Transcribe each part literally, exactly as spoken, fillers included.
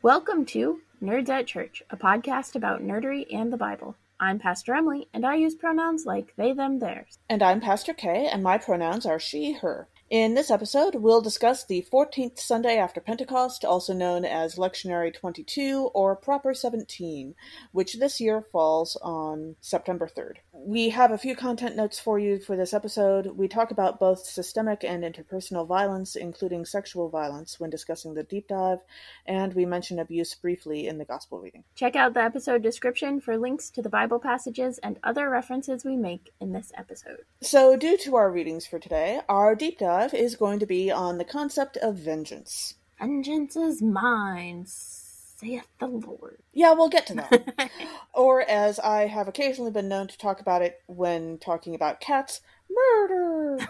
Welcome to Nerds at Church, a podcast about nerdery and the Bible. I'm Pastor Emily, and I use pronouns like they, them, theirs. And I'm Pastor Kay, and my pronouns are she, her. In this episode, we'll discuss the fourteenth Sunday after Pentecost, also known as Lectionary twenty-two or Proper seventeen, which this year falls on September third. We have a few content notes for you for this episode. We talk about both systemic and interpersonal violence, including sexual violence, when discussing the deep dive, and we mention abuse briefly in the gospel reading. Check out the episode description for links to the Bible passages and other references we make in this episode. So, due to our readings for today, our deep dive is going to be on the concept of vengeance. Vengeance is mine, saith the Lord. Yeah, we'll get to that. Or, as I have occasionally been known to talk about it when talking about cats, murder!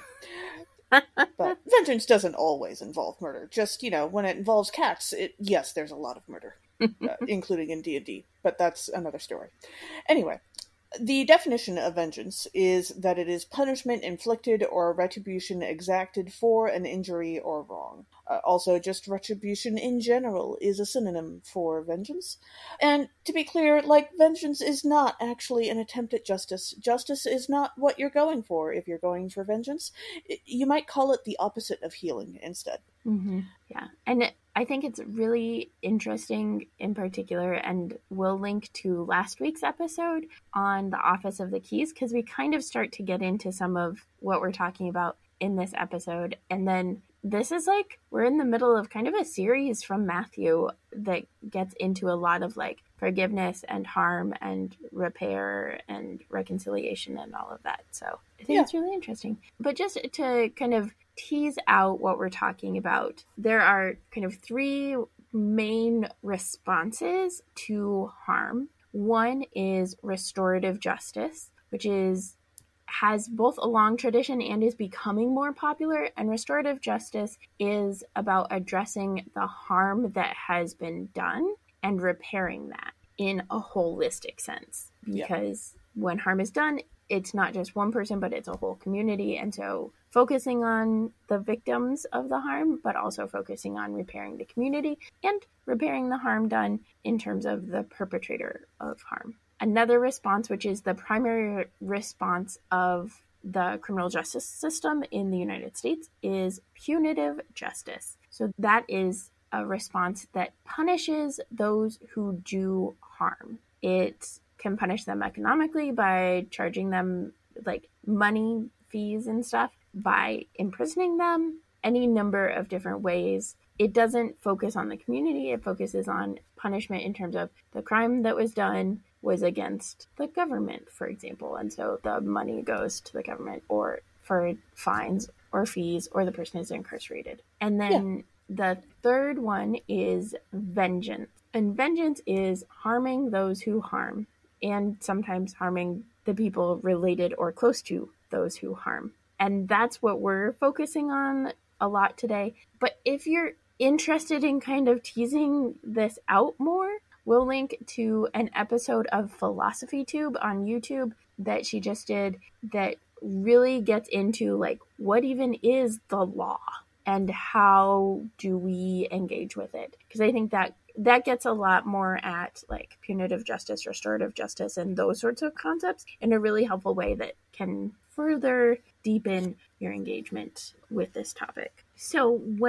But vengeance doesn't always involve murder. Just, you know, when it involves cats, it yes, there's a lot of murder, uh, including in D and D, but that's another story. Anyway, the definition of vengeance is that it is punishment inflicted or retribution exacted for an injury or wrong. Uh, also, just retribution in general is a synonym for vengeance. And to be clear, like, vengeance is not actually an attempt at justice. Justice is not what you're going for if you're going for vengeance. It, you might call it the opposite of healing instead. Mm-hmm. Yeah, and I think it's really interesting in particular, and we'll link to last week's episode on the Office of the Keys, because we kind of start to get into some of what we're talking about in this episode. And then this is like, we're in the middle of kind of a series from Matthew that gets into a lot of like forgiveness and harm and repair and reconciliation and all of that. So I think yeah. It's really interesting. But just to kind of tease out what we're talking about, there are kind of three main responses to harm. One is restorative justice, which is has both a long tradition and is becoming more popular. And restorative justice is about addressing the harm that has been done and repairing that in a holistic sense. Because yeah. when harm is done, it's not just one person, but it's a whole community. And so focusing on the victims of the harm, but also focusing on repairing the community and repairing the harm done in terms of the perpetrator of harm. Another response, which is the primary response of the criminal justice system in the United States, is punitive justice. So that is a response that punishes those who do harm. It can punish them economically by charging them like money, fees and stuff, by imprisoning them, any number of different ways. It doesn't focus on the community. It focuses on punishment in terms of the crime that was done was against the government, for example. And so the money goes to the government or for fines or fees, or the person is incarcerated. And then yeah. the third one is vengeance. And vengeance is harming those who harm, and sometimes harming the people related or close to those who harm. And that's what we're focusing on a lot today. But if you're interested in kind of teasing this out more, we'll link to an episode of Philosophy Tube on YouTube that she just did that really gets into like what even is the law and how do we engage with it. Because I think that that gets a lot more at like punitive justice, restorative justice, and those sorts of concepts in a really helpful way that can further deepen your engagement with this topic. So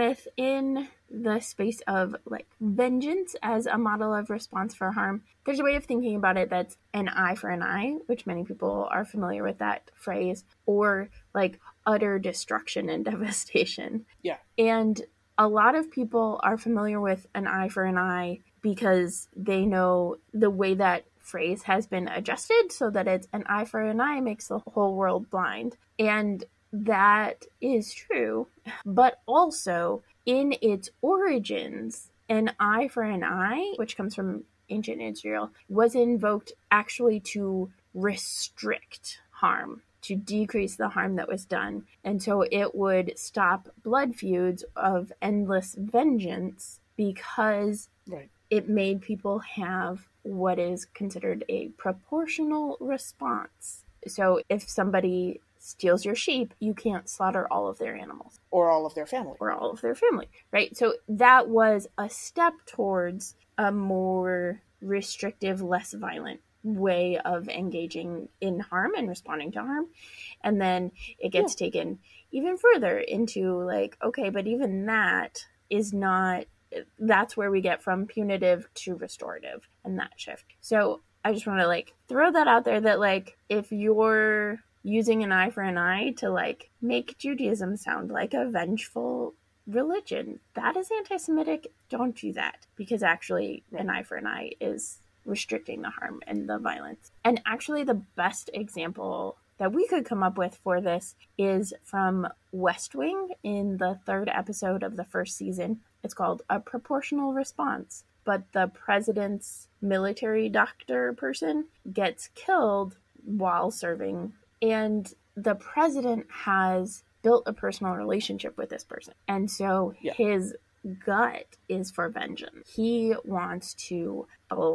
within the space of like vengeance as a model of response for harm, there's a way of thinking about it that's an eye for an eye, which many people are familiar with that phrase, or like utter destruction and devastation. Yeah. And a lot of people are familiar with an eye for an eye because they know the way that phrase has been adjusted so that it's an eye for an eye makes the whole world blind. And that is true. But also in its origins, an eye for an eye, which comes from ancient Israel, was invoked actually to restrict harm, to decrease the harm that was done. And so it would stop blood feuds of endless vengeance because right. it made people have what is considered a proportional response. So if somebody steals your sheep, you can't slaughter all of their animals. Or all of their family. Or all of their family, right? So that was a step towards a more restrictive, less violent way of engaging in harm and responding to harm. And then it gets yeah. taken even further into like, okay, but even that is not, that's where we get from punitive to restorative and that shift. So I just want to like throw that out there that like, if you're using an eye for an eye to like make Judaism sound like a vengeful religion, that is anti-Semitic. Don't do that, because actually an eye for an eye is restricting the harm and the violence. And actually the best example that we could come up with for this is from West Wing in the third episode of the first season. It's called A Proportional Response. But the president's military doctor person gets killed while serving, and the president has built a personal relationship with this person. And so yeah. his gut is for vengeance. He wants to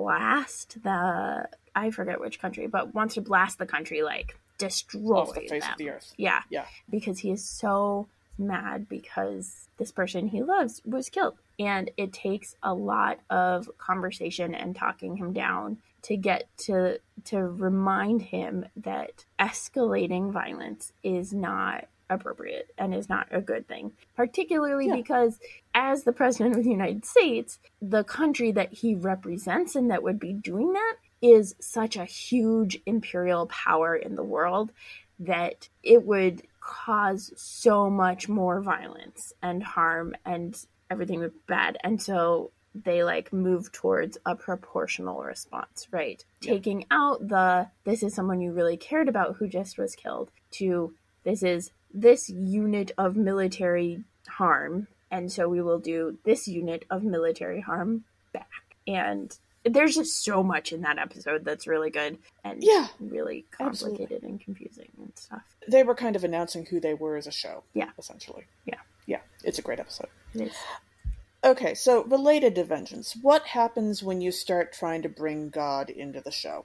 blast the, I forget which country, but wants to blast the country, like destroy off the face them. of the earth. Yeah. Yeah. Because he is so mad because this person he loves was killed. And it takes a lot of conversation and talking him down to get to to remind him that escalating violence is not appropriate and is not a good thing, particularly yeah. because as the president of the United States, the country that he represents and that would be doing that is such a huge imperial power in the world that it would cause so much more violence and harm and everything was bad. And so they like move towards a proportional response, right? Yeah. Taking out the, this is someone you really cared about who just was killed, to this is this unit of military harm. And so we will do this unit of military harm back. And there's just so much in that episode that's really good and yeah, really complicated absolutely. And confusing and stuff. They were kind of announcing who they were as a show. Yeah. Essentially. Yeah. Yeah. It's a great episode. It is. Okay, so related to vengeance, what happens when you start trying to bring God into the show?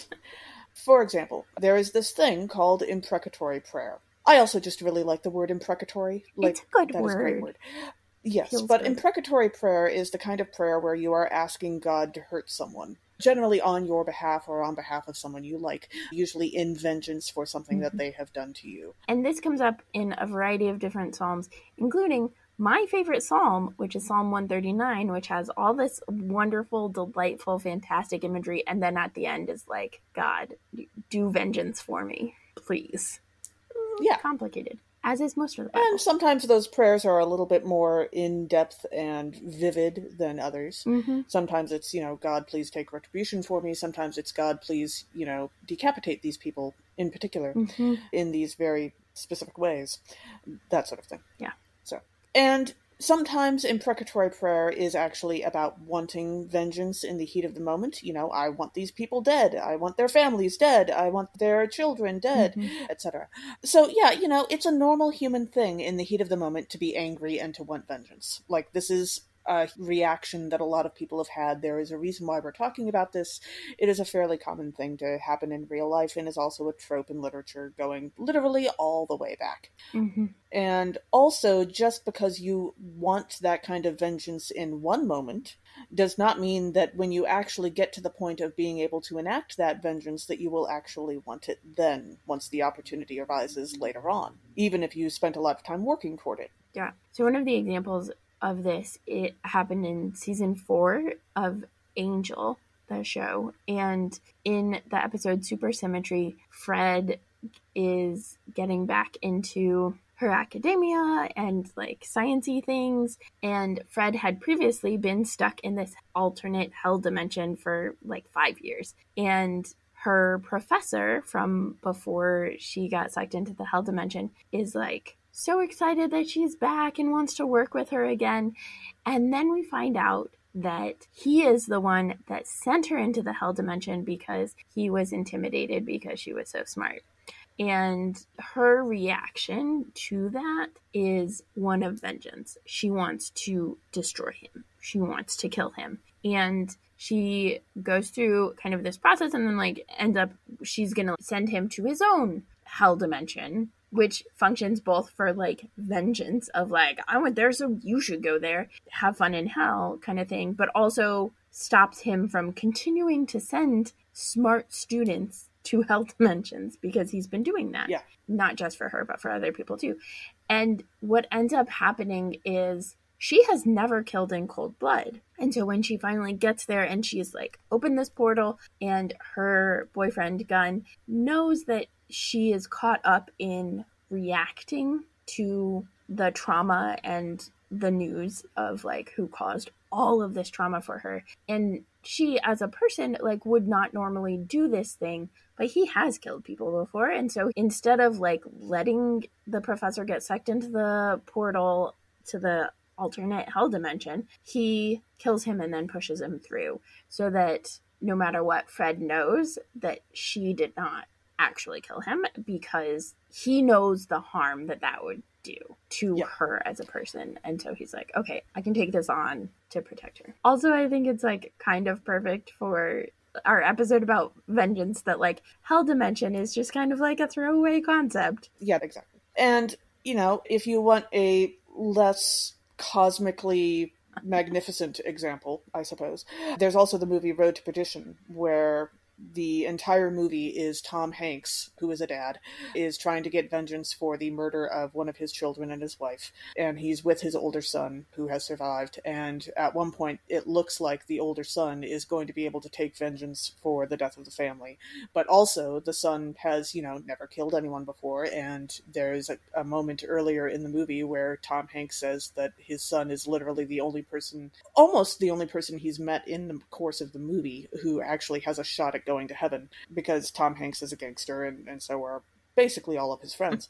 For example, there is this thing called imprecatory prayer. I also just really like the word imprecatory. Like, it's a good that word. Is a great word. Yes, Feels but good. Imprecatory prayer is the kind of prayer where you are asking God to hurt someone, generally on your behalf or on behalf of someone you like, usually in vengeance for something mm-hmm. that they have done to you. And this comes up in a variety of different psalms, including my favorite psalm, which is Psalm one thirty-nine, which has all this wonderful, delightful, fantastic imagery, and then at the end is like, God, do vengeance for me, please. Yeah. Complicated, as is most of the Bible. And sometimes those prayers are a little bit more in-depth and vivid than others. Mm-hmm. Sometimes it's, you know, God, please take retribution for me. Sometimes it's, God, please, you know, decapitate these people in particular mm-hmm. in these very specific ways. That sort of thing. Yeah. So, and sometimes imprecatory prayer is actually about wanting vengeance in the heat of the moment. You know, I want these people dead. I want their families dead. I want their children dead, mm-hmm. et cetera. So, yeah, you know, it's a normal human thing in the heat of the moment to be angry and to want vengeance. Like, this is a reaction that a lot of people have had. There is a reason why we're talking about this. It is a fairly common thing to happen in real life and is also a trope in literature going literally all the way back. Mm-hmm. And also, just because you want that kind of vengeance in one moment does not mean that when you actually get to the point of being able to enact that vengeance that you will actually want it then, once the opportunity arises later on, even if you spent a lot of time working toward it. Yeah. So one of the examples of this, it happened in season four of Angel, the show, and in the episode Supersymmetry, Fred is getting back into her academia and like sciencey things, and Fred had previously been stuck in this alternate hell dimension for like five years, and her professor from before she got sucked into the hell dimension is like so excited that she's back and wants to work with her again. And then we find out that he is the one that sent her into the hell dimension because he was intimidated because she was so smart. And her reaction to that is one of vengeance. She wants to destroy him. She wants to kill him. And she goes through kind of this process and then like ends up, she's going to send him to his own hell dimension, which functions both for like vengeance of like, I went there, so you should go there, have fun in hell kind of thing, but also stops him from continuing to send smart students to hell dimensions, because he's been doing that. Yeah. Not just for her, but for other people too. And what ends up happening is she has never killed in cold blood. And so when she finally gets there and she's like, open this portal, and her boyfriend, Gunn, knows that she is caught up in reacting to the trauma and the news of like who caused all of this trauma for her. And she, as a person, like would not normally do this thing, but he has killed people before. And so instead of like letting the professor get sucked into the portal to the alternate hell dimension, he kills him and then pushes him through, so that no matter what, Fred knows that she did not actually kill him, because he knows the harm that that would do to Yeah. her as a person. And so he's like, okay, I can take this on to protect her. Also, I think it's like kind of perfect for our episode about vengeance that like hell dimension is just kind of like a throwaway concept. Yeah, exactly. And, you know, if you want a less cosmically magnificent example, I suppose, there's also the movie Road to Perdition, where the entire movie is Tom Hanks, who is a dad, is trying to get vengeance for the murder of one of his children and his wife. And he's with his older son, who has survived. And at one point, it looks like the older son is going to be able to take vengeance for the death of the family. But also, the son has, you know, never killed anyone before. And there's a, a moment earlier in the movie where Tom Hanks says that his son is literally the only person, almost the only person he's met in the course of the movie who actually has a shot at going to heaven, because Tom Hanks is a gangster, and, and so are basically all of his friends.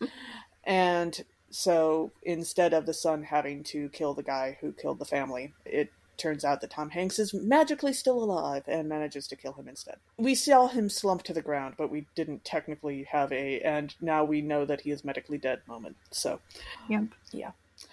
And so instead of the son having to kill the guy who killed the family, it turns out that Tom Hanks is magically still alive and manages to kill him instead. We saw him slump to the ground, but we didn't technically have a, and now we know that he is medically dead moment. So, Yep. Yeah.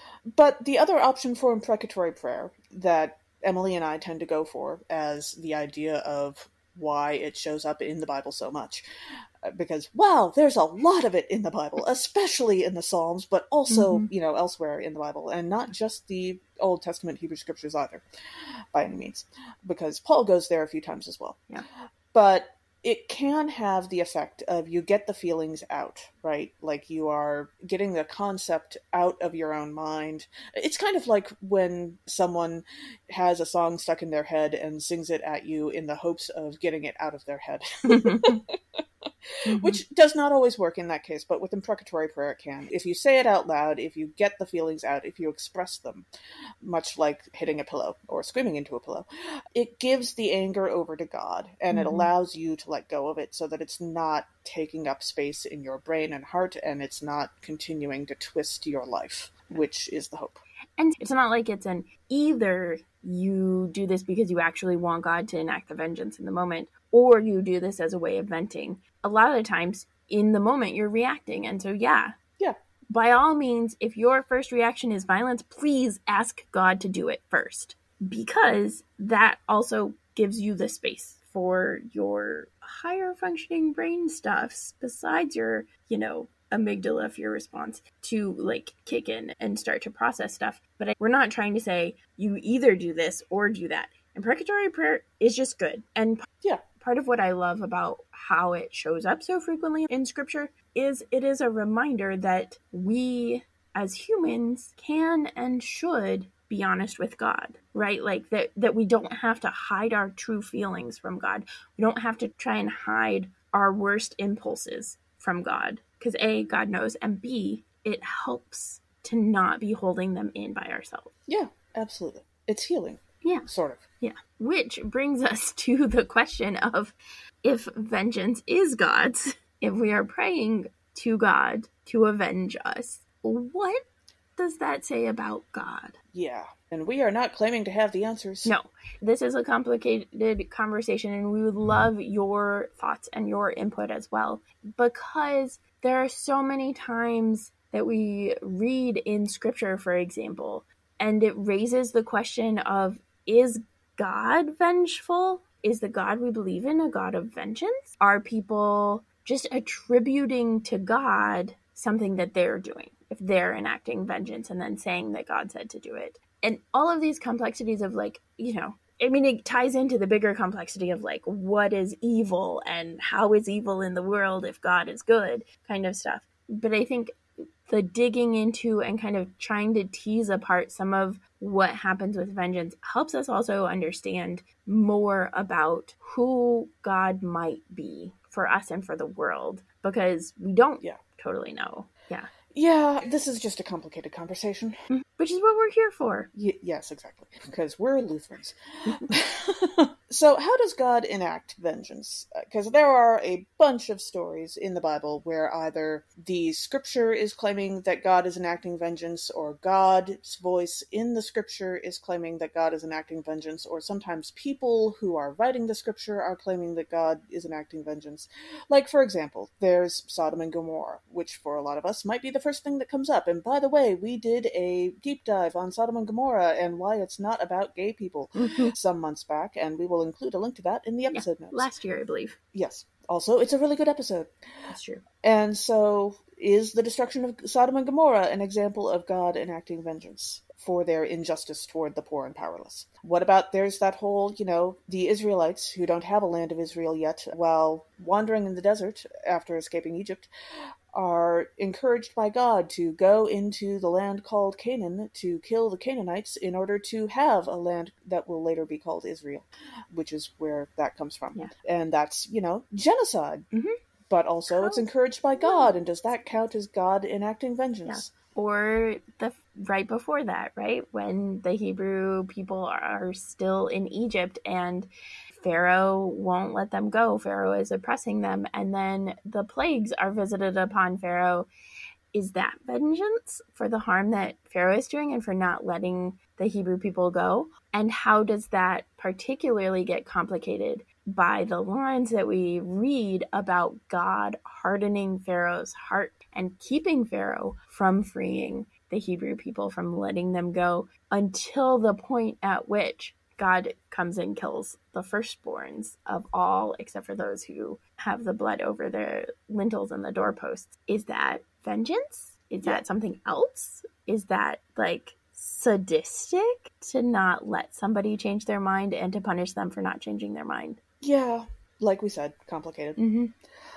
But the other option for imprecatory prayer that Emily and I tend to go for as the idea of why it shows up in the Bible so much. Because, wow, there's a lot of it in the Bible, especially in the Psalms, but also, mm-hmm. you know, elsewhere in the Bible, and not just the Old Testament Hebrew Scriptures either, by any means, because Paul goes there a few times as well. Yeah. But it can have the effect of you get the feelings out, right? Like you are getting the concept out of your own mind. It's kind of like when someone has a song stuck in their head and sings it at you in the hopes of getting it out of their head. Mm-hmm. Which does not always work in that case, but with imprecatory prayer it can. If you say it out loud, if you get the feelings out, if you express them, much like hitting a pillow or screaming into a pillow, it gives the anger over to God, and mm-hmm. it allows you to let go of it so that it's not taking up space in your brain and heart, and it's not continuing to twist your life, which is the hope. And it's not like it's an either you do this because you actually want God to enact the vengeance in the moment, or you do this as a way of venting. A lot of the times, in the moment, you're reacting. And so, yeah. Yeah. By all means, if your first reaction is violence, please ask God to do it first. Because that also gives you the space for your higher functioning brain stuffs, besides your, you know, amygdala, fear response, to like kick in and start to process stuff. But I, we're not trying to say you either do this or do that. Imprecatory prayer is just good. And yeah. Part of what I love about how it shows up so frequently in Scripture is it is a reminder that we as humans can and should be honest with God, right? Like that, that we don't have to hide our true feelings from God. We don't have to try and hide our worst impulses from God, because A, God knows, and B, it helps to not be holding them in by ourselves. Yeah, absolutely. It's healing. Yeah. Sort of. Yeah. Which brings us to the question of, if vengeance is God's, if we are praying to God to avenge us, what does that say about God? Yeah. And we are not claiming to have the answers. No. This is a complicated conversation, and we would love your thoughts and your input as well, because there are so many times that we read in Scripture, for example, and it raises the question of, is God vengeful? Is the God we believe in a God of vengeance? Are people just attributing to God something that they're doing if they're enacting vengeance and then saying that God said to do it? And all of these complexities of, like, you know, I mean, it ties into the bigger complexity of like, what is evil and how is evil in the world if God is good kind of stuff. But I think the digging into and kind of trying to tease apart some of what happens with vengeance helps us also understand more about who God might be for us and for the world, because we don't yeah. totally know. Yeah. Yeah, this is just a complicated conversation. Which is what we're here for. Y- yes, exactly. Because we're Lutherans. So, how does God enact vengeance? Because there are a bunch of stories in the Bible where either the scripture is claiming that God is enacting vengeance, or God's voice in the scripture is claiming that God is enacting vengeance, or sometimes people who are writing the scripture are claiming that God is enacting vengeance. Like, for example, there's Sodom and Gomorrah, which for a lot of us might be the first thing that comes up. And by the way, we did a deep dive on Sodom and Gomorrah and why it's not about gay people some months back, and we will include a link to that in the episode Yeah, notes. last year, I believe. Yes. Also, it's a really good episode. That's true. And so, is the destruction of Sodom and Gomorrah an example of God enacting vengeance for their injustice toward the poor and powerless? What about there's that whole, you know, the Israelites who don't have a land of Israel yet, while wandering in the desert after escaping Egypt, are encouraged by God to go into the land called Canaan to kill the Canaanites in order to have a land that will later be called Israel, which is where that comes from. Yeah. And that's, you know, genocide. Mm-hmm. But also How? It's encouraged by God, and does that count as God enacting vengeance? Yeah. Or the right before that, right? When the Hebrew people are still in Egypt and Pharaoh won't let them go. Pharaoh is oppressing them. And then the plagues are visited upon Pharaoh. Is that vengeance for the harm that Pharaoh is doing and for not letting the Hebrew people go? And how does that particularly get complicated by the lines that we read about God hardening Pharaoh's heart and keeping Pharaoh from freeing the Hebrew people, from letting them go, until the point at which God comes and kills the firstborns of all, except for those who have the blood over their lintels and the doorposts. Is that vengeance? Is yeah. that something else? Is that like sadistic to not let somebody change their mind and to punish them for not changing their mind? Yeah, like we said, complicated. Mm-hmm.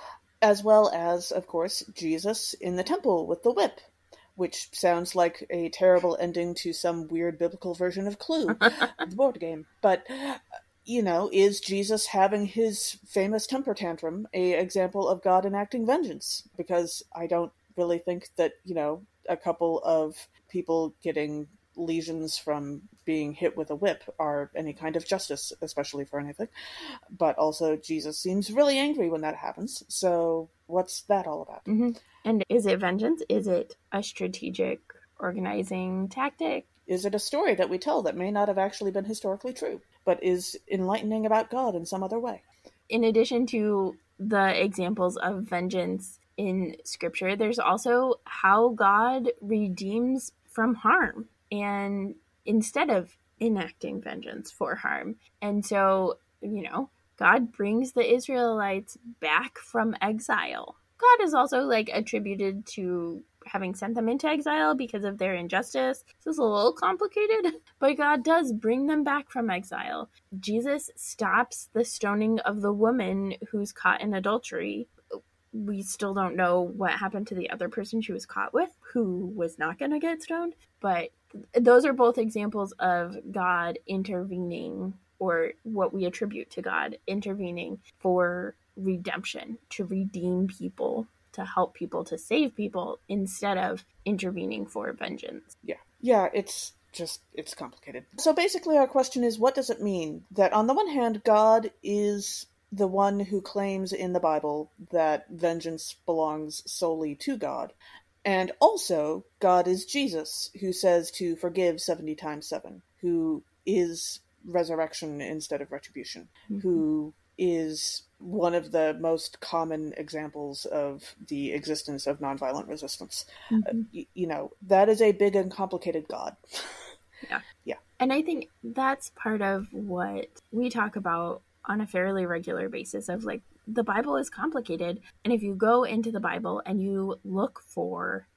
As well as, of course, Jesus in the temple with the whip, which sounds like a terrible ending to some weird biblical version of Clue, the board game. But, you know, is Jesus having his famous temper tantrum a example of God enacting vengeance? Because I don't really think that, you know, a couple of people getting lesions from being hit with a whip are any kind of justice, especially for anything. But also, Jesus seems really angry when that happens. So what's that all about? Mm-hmm. And is it vengeance? Is it a strategic organizing tactic? Is it a story that we tell that may not have actually been historically true, but is enlightening about God in some other way? In addition to the examples of vengeance in Scripture, there's also how God redeems from harm, and instead of enacting vengeance for harm. And so, you know, God brings the Israelites back from exile. God is also like attributed to having sent them into exile because of their injustice. This is a little complicated, but God does bring them back from exile. Jesus stops the stoning of the woman who's caught in adultery. We still don't know what happened to the other person she was caught with, who was not going to get stoned. But those are both examples of God intervening, or what we attribute to God intervening for redemption, to redeem people, to help people, to save people, instead of intervening for vengeance. Yeah. Yeah, it's just, it's complicated. So basically our question is, what does it mean that on the one hand, God is the one who claims in the Bible that vengeance belongs solely to God, and also God is Jesus, who says to forgive seventy times seven, who is resurrection instead of retribution, mm-hmm. who is one of the most common examples of the existence of nonviolent resistance. Mm-hmm. Uh, y- you know, that is a big and complicated God. Yeah. Yeah. And I think that's part of what we talk about on a fairly regular basis, of like, the Bible is complicated. And if you go into the Bible and you look for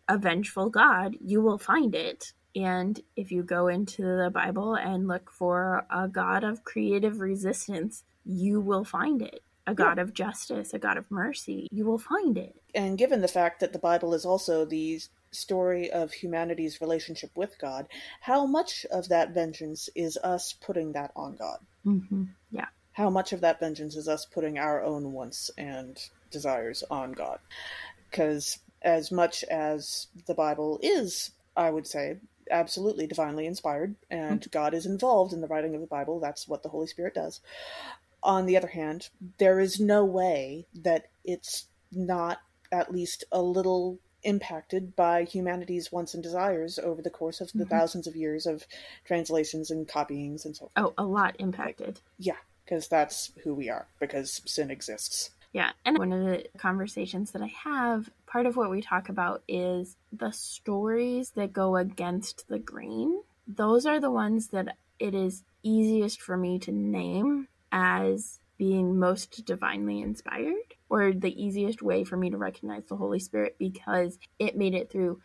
a vengeful God, you will find it. And if you go into the Bible and look for a God of creative resistance, you will find it. A God yeah. of justice, a God of mercy, you will find it. And given the fact that the Bible is also the story of humanity's relationship with God, how much of that vengeance is us putting that on God? Mm-hmm. Yeah. How much of that vengeance is us putting our own wants and desires on God? Because as much as the Bible is, I would say, absolutely divinely inspired, and mm-hmm. God is involved in the writing of the Bible, that's what the Holy Spirit does. On the other hand, there is no way that it's not at least a little impacted by humanity's wants and desires over the course of the mm-hmm. thousands of years of translations and copyings and so forth. Oh, a lot impacted. Like, yeah, because that's who we are, because sin exists. Yeah, and one of the conversations that I have, part of what we talk about is the stories that go against the grain. Those are the ones that it is easiest for me to name as being most divinely inspired, or the easiest way for me to recognize the Holy Spirit, because it made it through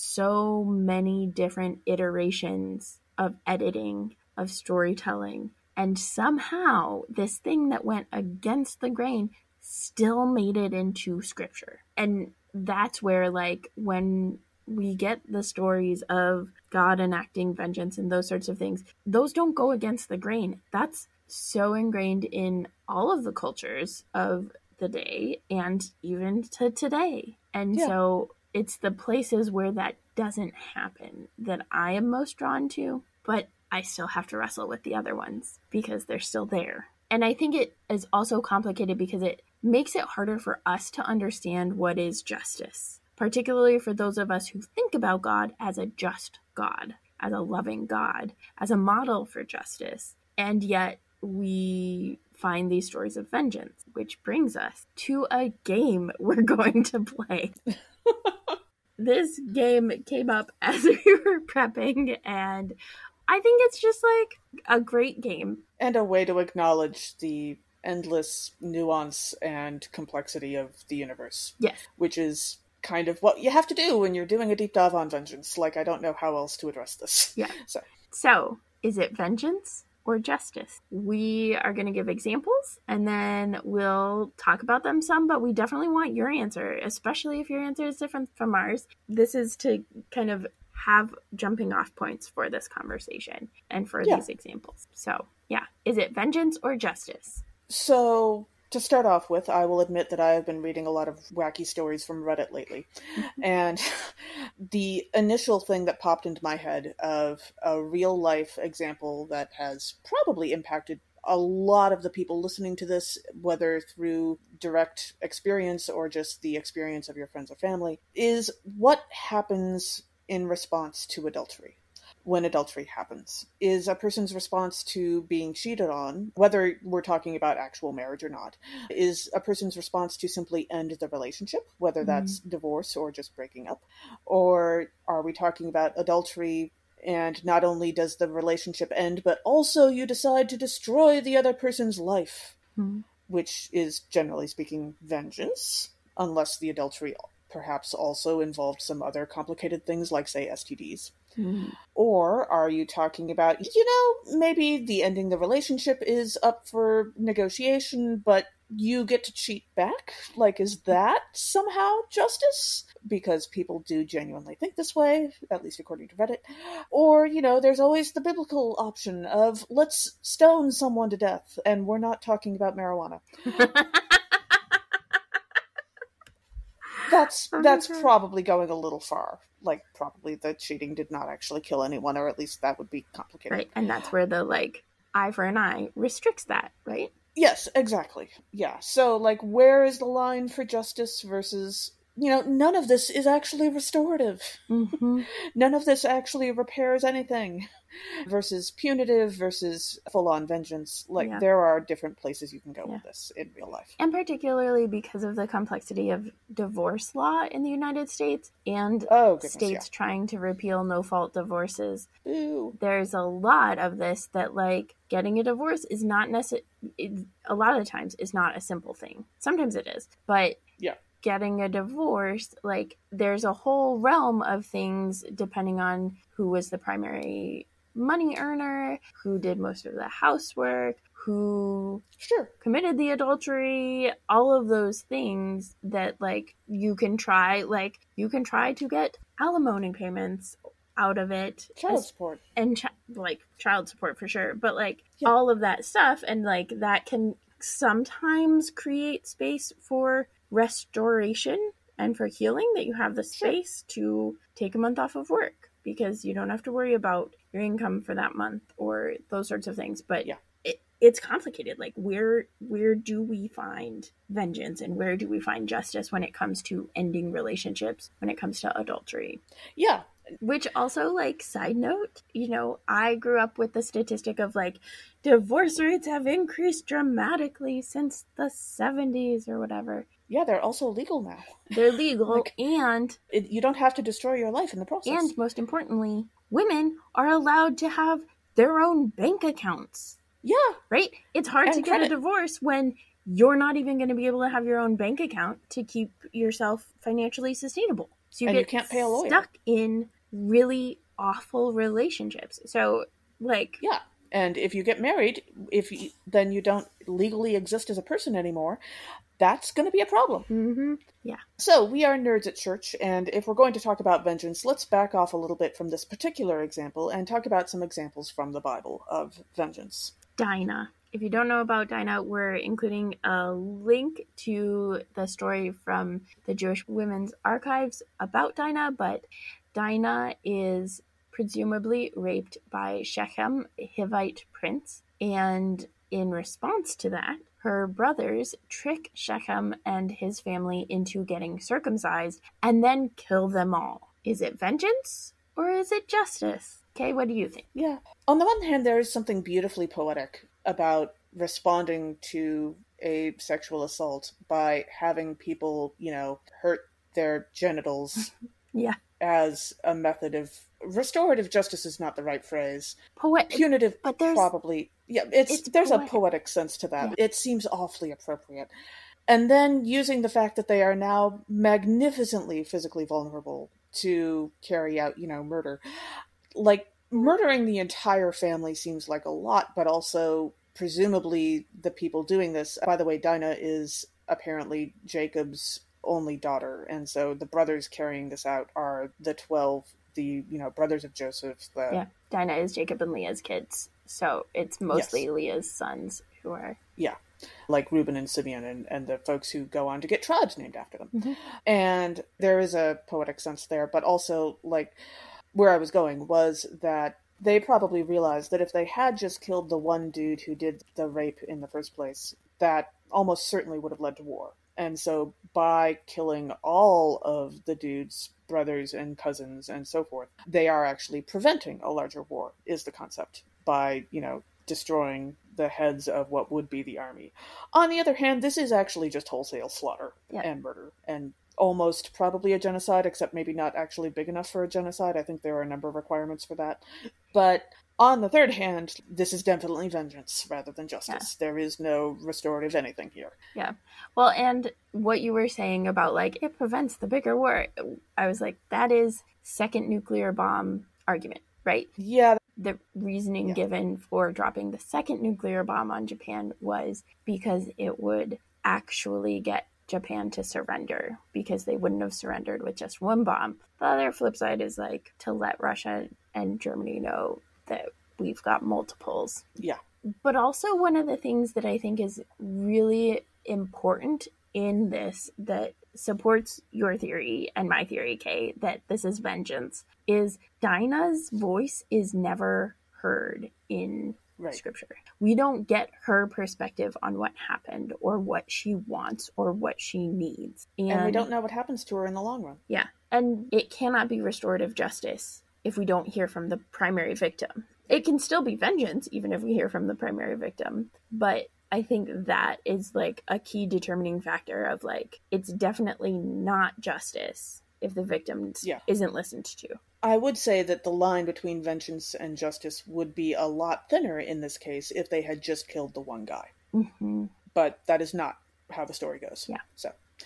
so many different iterations of editing, of storytelling, and somehow this thing that went against the grain still made it into scripture. And that's where, like, when we get the stories of God enacting vengeance and those sorts of things, those don't go against the grain. That's so ingrained in all of the cultures of the day and even to today. And yeah. so it's the places where that doesn't happen that I am most drawn to, but I still have to wrestle with the other ones because they're still there. And I think it is also complicated because it makes it harder for us to understand what is justice, particularly for those of us who think about God as a just God, as a loving God, as a model for justice. And yet we find these stories of vengeance, which brings us to a game we're going to play. This game came up as we were prepping, and I think it's just like a great game. And a way to acknowledge the endless nuance and complexity of the universe. Yes. Which is kind of what you have to do when you're doing a deep dive on vengeance. Like, I don't know how else to address this. Yeah. So, so is it vengeance or justice? We are going to give examples and then we'll talk about them some, but we definitely want your answer, especially if your answer is different from ours. This is to kind of have jumping off points for this conversation and for yeah. these examples. So, yeah. Is it vengeance or justice? So, to start off with, I will admit that I have been reading a lot of wacky stories from Reddit lately. And the initial thing that popped into my head of a real-life example that has probably impacted a lot of the people listening to this, whether through direct experience or just the experience of your friends or family, is what happens in response to adultery. When adultery happens, is a person's response to being cheated on, whether we're talking about actual marriage or not, is a person's response to simply end the relationship, whether that's mm. divorce or just breaking up, or are we talking about adultery and not only does the relationship end, but also you decide to destroy the other person's life, mm. which is, generally speaking, vengeance, unless the adultery perhaps also involved some other complicated things like, say, S T Ds. Mm. Or are you talking about, you know, maybe the ending the relationship is up for negotiation, but you get to cheat back? Like, is that somehow justice? Because people do genuinely think this way, at least according to Reddit. Or, you know, there's always the biblical option of let's stone someone to death, and we're not talking about marijuana. That's that's probably going a little far. Like, probably the cheating did not actually kill anyone, or at least that would be complicated. Right, and that's where the, like, eye for an eye restricts that, right? Yes, exactly. Yeah, so, like, where is the line for justice versus, you know, none of this is actually restorative. Mm-hmm. None of this actually repairs anything. Versus punitive versus full-on vengeance. Like, yeah. there are different places you can go yeah. with this in real life. And particularly because of the complexity of divorce law in the United States and oh, goodness, states yeah. trying to repeal no-fault divorces. Ooh. There's a lot of this that, like, getting a divorce is not necessarily, a lot of the times, is not a simple thing. Sometimes it is, but yeah. getting a divorce, like there's a whole realm of things depending on who was the primary money earner, who did most of the housework, who sure committed the adultery, all of those things that like you can try, like you can try to get alimony payments out of it, child support and ch- like child support for sure, but like yeah. all of that stuff, and like that can sometimes create space for restoration and for healing, that you have the space sure. to take a month off of work because you don't have to worry about your income for that month or those sorts of things. But yeah, it, it's complicated. Like where where do we find vengeance and where do we find justice when it comes to ending relationships, when it comes to adultery? Yeah. Which also, like, side note, you know, I grew up with the statistic of, like, divorce rates have increased dramatically since the seventies or whatever. Yeah, they're also legal now. They're legal, like, and... It, you don't have to destroy your life in the process. And, most importantly, women are allowed to have their own bank accounts. Yeah. Right? It's hard and to credit. get a divorce when you're not even going to be able to have your own bank account to keep yourself financially sustainable. So you and get you can't pay a lawyer. Stuck in really awful relationships. So, like... Yeah. And if you get married, if you, then you don't legally exist as a person anymore, that's going to be a problem. Mm-hmm. Yeah. So, we are nerds at church, and if we're going to talk about vengeance, let's back off a little bit from this particular example and talk about some examples from the Bible of vengeance. Dinah. If you don't know about Dinah, we're including a link to the story from the Jewish Women's Archives about Dinah, but Dinah is presumably raped by Shechem, a Hivite prince, and in response to that, her brothers trick Shechem and his family into getting circumcised and then kill them all. Is it vengeance or is it justice? Okay, what do you think? Yeah. On the one hand, there is something beautifully poetic about responding to a sexual assault by having people, you know, hurt their genitals. Yeah. As a method of restorative justice is not the right phrase. Poetic, punitive, but there's probably. Yeah, it's, it's there's poetic. a poetic sense to that. Yeah. It seems awfully appropriate. And then using the fact that they are now magnificently physically vulnerable to carry out, you know, murder. Like, murdering the entire family seems like a lot, but also presumably the people doing this. By the way, Dinah is apparently Jacob's only daughter, and so the brothers carrying this out are the twelve, the, you know, brothers of Joseph. The... Yeah, Dinah is Jacob and Leah's kids, so it's mostly yes. Leah's sons who are... Yeah, like Reuben and Simeon and, and the folks who go on to get tribes named after them. Mm-hmm. And there is a poetic sense there, but also, like, where I was going was that they probably realized that if they had just killed the one dude who did the rape in the first place, that almost certainly would have led to war. And so by killing all of the dude's brothers and cousins and so forth, they are actually preventing a larger war, is the concept, by, you know, destroying the heads of what would be the army. On the other hand, this is actually just wholesale slaughter yeah. and murder, and almost probably a genocide, except maybe not actually big enough for a genocide. I think there are a number of requirements for that. But on the third hand, this is definitely vengeance rather than justice. Yeah. There is no restorative anything here. Yeah. Well, and what you were saying about, like, it prevents the bigger war, I was like, that is second nuclear bomb argument, right? Yeah. The reasoning yeah. given for dropping the second nuclear bomb on Japan was because it would actually get Japan to surrender, because they wouldn't have surrendered with just one bomb. The other flip side is, like, to let Russia and Germany know that we've got multiples. Yeah. But also one of the things that I think is really important in this that supports your theory and my theory, Kay, that this is vengeance, is Dinah's voice is never heard in right. Scripture. We don't get her perspective on what happened or what she wants or what she needs. And, and we don't know what happens to her in the long run. Yeah. And it cannot be restorative justice if we don't hear from the primary victim. It can still be vengeance, even if we hear from the primary victim. But I think that is, like, a key determining factor of, like, it's definitely not justice if the victim yeah. isn't listened to. I would say that the line between vengeance and justice would be a lot thinner in this case if they had just killed the one guy. Mm-hmm. But that is not how the story goes. Yeah. So,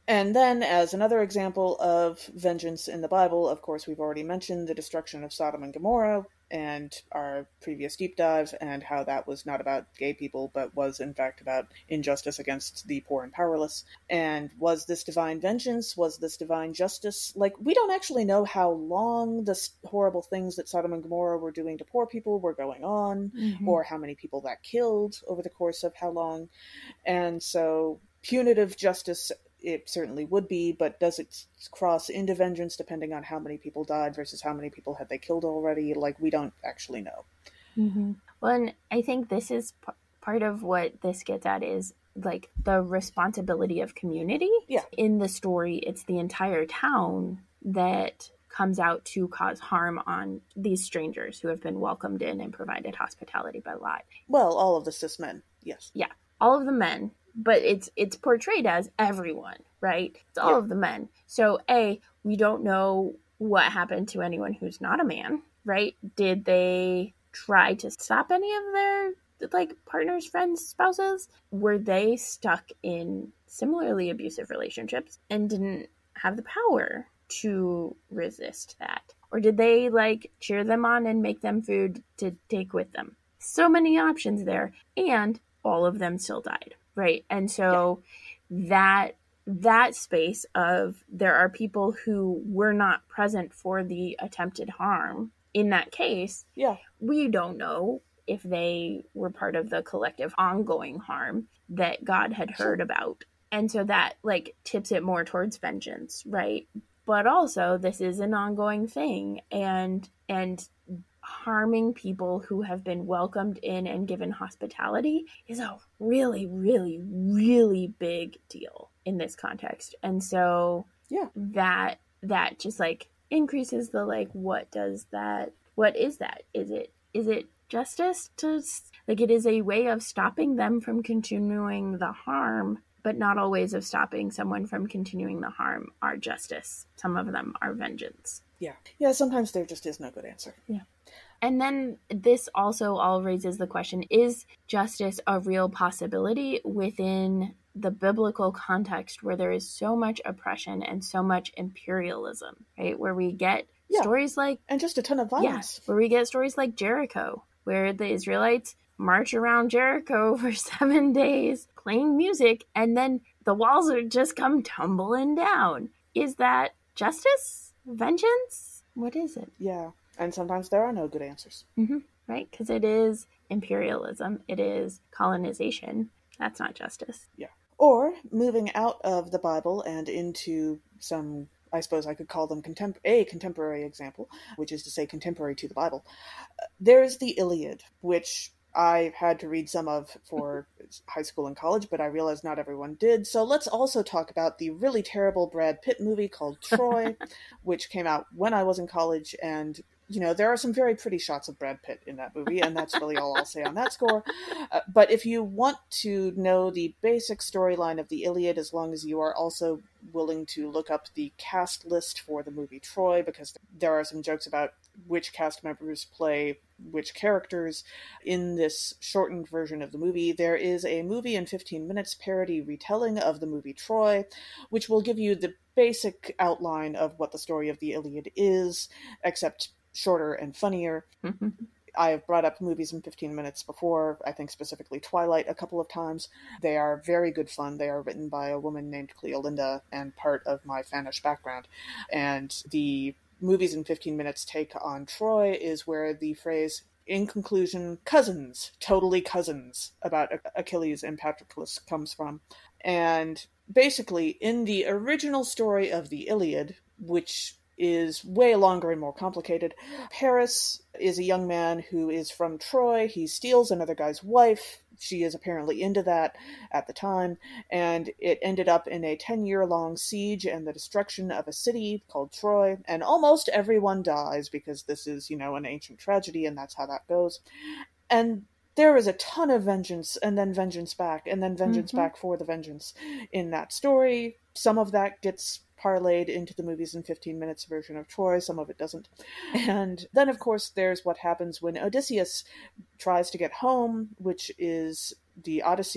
And then, as another example of vengeance in the Bible, of course, we've already mentioned the destruction of Sodom and Gomorrah and our previous deep dive, and how that was not about gay people, but was in fact about injustice against the poor and powerless. And was this divine vengeance? Was this divine justice? Like, we don't actually know how long the horrible things that Sodom and Gomorrah were doing to poor people were going on, mm-hmm. or how many people that killed over the course of how long. And so punitive justice, it certainly would be, but does it cross into vengeance depending on how many people died versus how many people had they killed already? Like, we don't actually know. Mm-hmm. Well, and I think this is p- part of what this gets at is, like, the responsibility of community. Yeah. In the story, it's the entire town that comes out to cause harm on these strangers who have been welcomed in and provided hospitality by Lot. Well, all of the cis men, yes. Yeah, all of the men. But it's it's portrayed as everyone, right? It's all yeah. of the men. So, A, we don't know what happened to anyone who's not a man, right? Did they try to stop any of their, like, partners, friends, spouses? Were they stuck in similarly abusive relationships and didn't have the power to resist that? Or did they, like, cheer them on and make them food to take with them? So many options there. And all of them still died. Right. And so yeah. that that space of there are people who were not present for the attempted harm in that case. Yeah. We don't know if they were part of the collective ongoing harm that God had heard about. And so that, like, tips it more towards vengeance. Right. But also this is an ongoing thing, and and harming people who have been welcomed in and given hospitality is a really, really, really big deal in this context. And so yeah, that that just, like, increases the, like, what does that, what is that? Is it is it justice to, like, it is a way of stopping them from continuing the harm, but not all ways of stopping someone from continuing the harm are justice. Some of them are vengeance. Yeah. Yeah, sometimes there just is no good answer. Yeah. And then this also all raises the question, is justice a real possibility within the biblical context where there is so much oppression and so much imperialism, right? Where we get yeah. stories like... And just a ton of violence. Yeah, where we get stories like Jericho, where the Israelites march around Jericho for seven days playing music, and then the walls are just come tumbling down. Is that justice? Vengeance? What is it? Yeah. And sometimes there are no good answers. Mm-hmm. Right? Because it is imperialism. It is colonization. That's not justice. Yeah. Or moving out of the Bible and into some, I suppose I could call them contem- a contemporary example, which is to say contemporary to the Bible. Uh, there's the Iliad, which I had to read some of for high school and college, but I realized not everyone did. So let's also talk about the really terrible Brad Pitt movie called Troy, which came out when I was in college. And, you know, there are some very pretty shots of Brad Pitt in that movie, and that's really all I'll say on that score. Uh, but if you want to know the basic storyline of the Iliad, as long as you are also willing to look up the cast list for the movie Troy, because there are some jokes about which cast members play which characters in this shortened version of the movie. There is a movie in fifteen minutes parody retelling of the movie Troy, which will give you the basic outline of what the story of the Iliad is, except shorter and funnier. Mm-hmm. I have brought up movies in fifteen minutes before, I think specifically Twilight a couple of times. They are very good fun. They are written by a woman named Cleolinda and part of my fanish background. And the movies in fifteen minutes take on Troy is where the phrase, in conclusion, cousins, totally cousins, about Achilles and Patroclus comes from. And basically, in the original story of the Iliad, which is way longer and more complicated, Paris is a young man who is from Troy. He steals another guy's wife. She is apparently into that at the time, and it ended up in a ten-year-long siege and the destruction of a city called Troy, and almost everyone dies because this is, you know, an ancient tragedy, and that's how that goes. And there is a ton of vengeance, and then vengeance back, and then vengeance mm-hmm. back for the vengeance in that story. Some of that gets parlayed into the movies in fifteen minutes version of Troy, some of it doesn't. And then, of course, there's what happens when Odysseus tries to get home, which is the Odyssey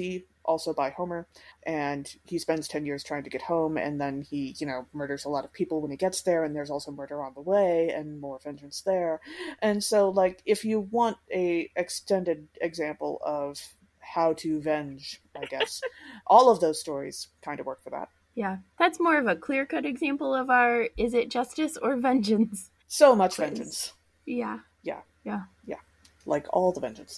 also by Homer. And he spends ten years trying to get home, and then he, you know, murders a lot of people when he gets there, and there's also murder on the way and more vengeance there. And so, like, if you want a extended example of how to venge, I guess, all of those stories kind of work for that. Yeah, that's more of a clear-cut example of our is it justice or vengeance? So much Please. vengeance. Yeah. Yeah. Yeah. Yeah. Like all the vengeance.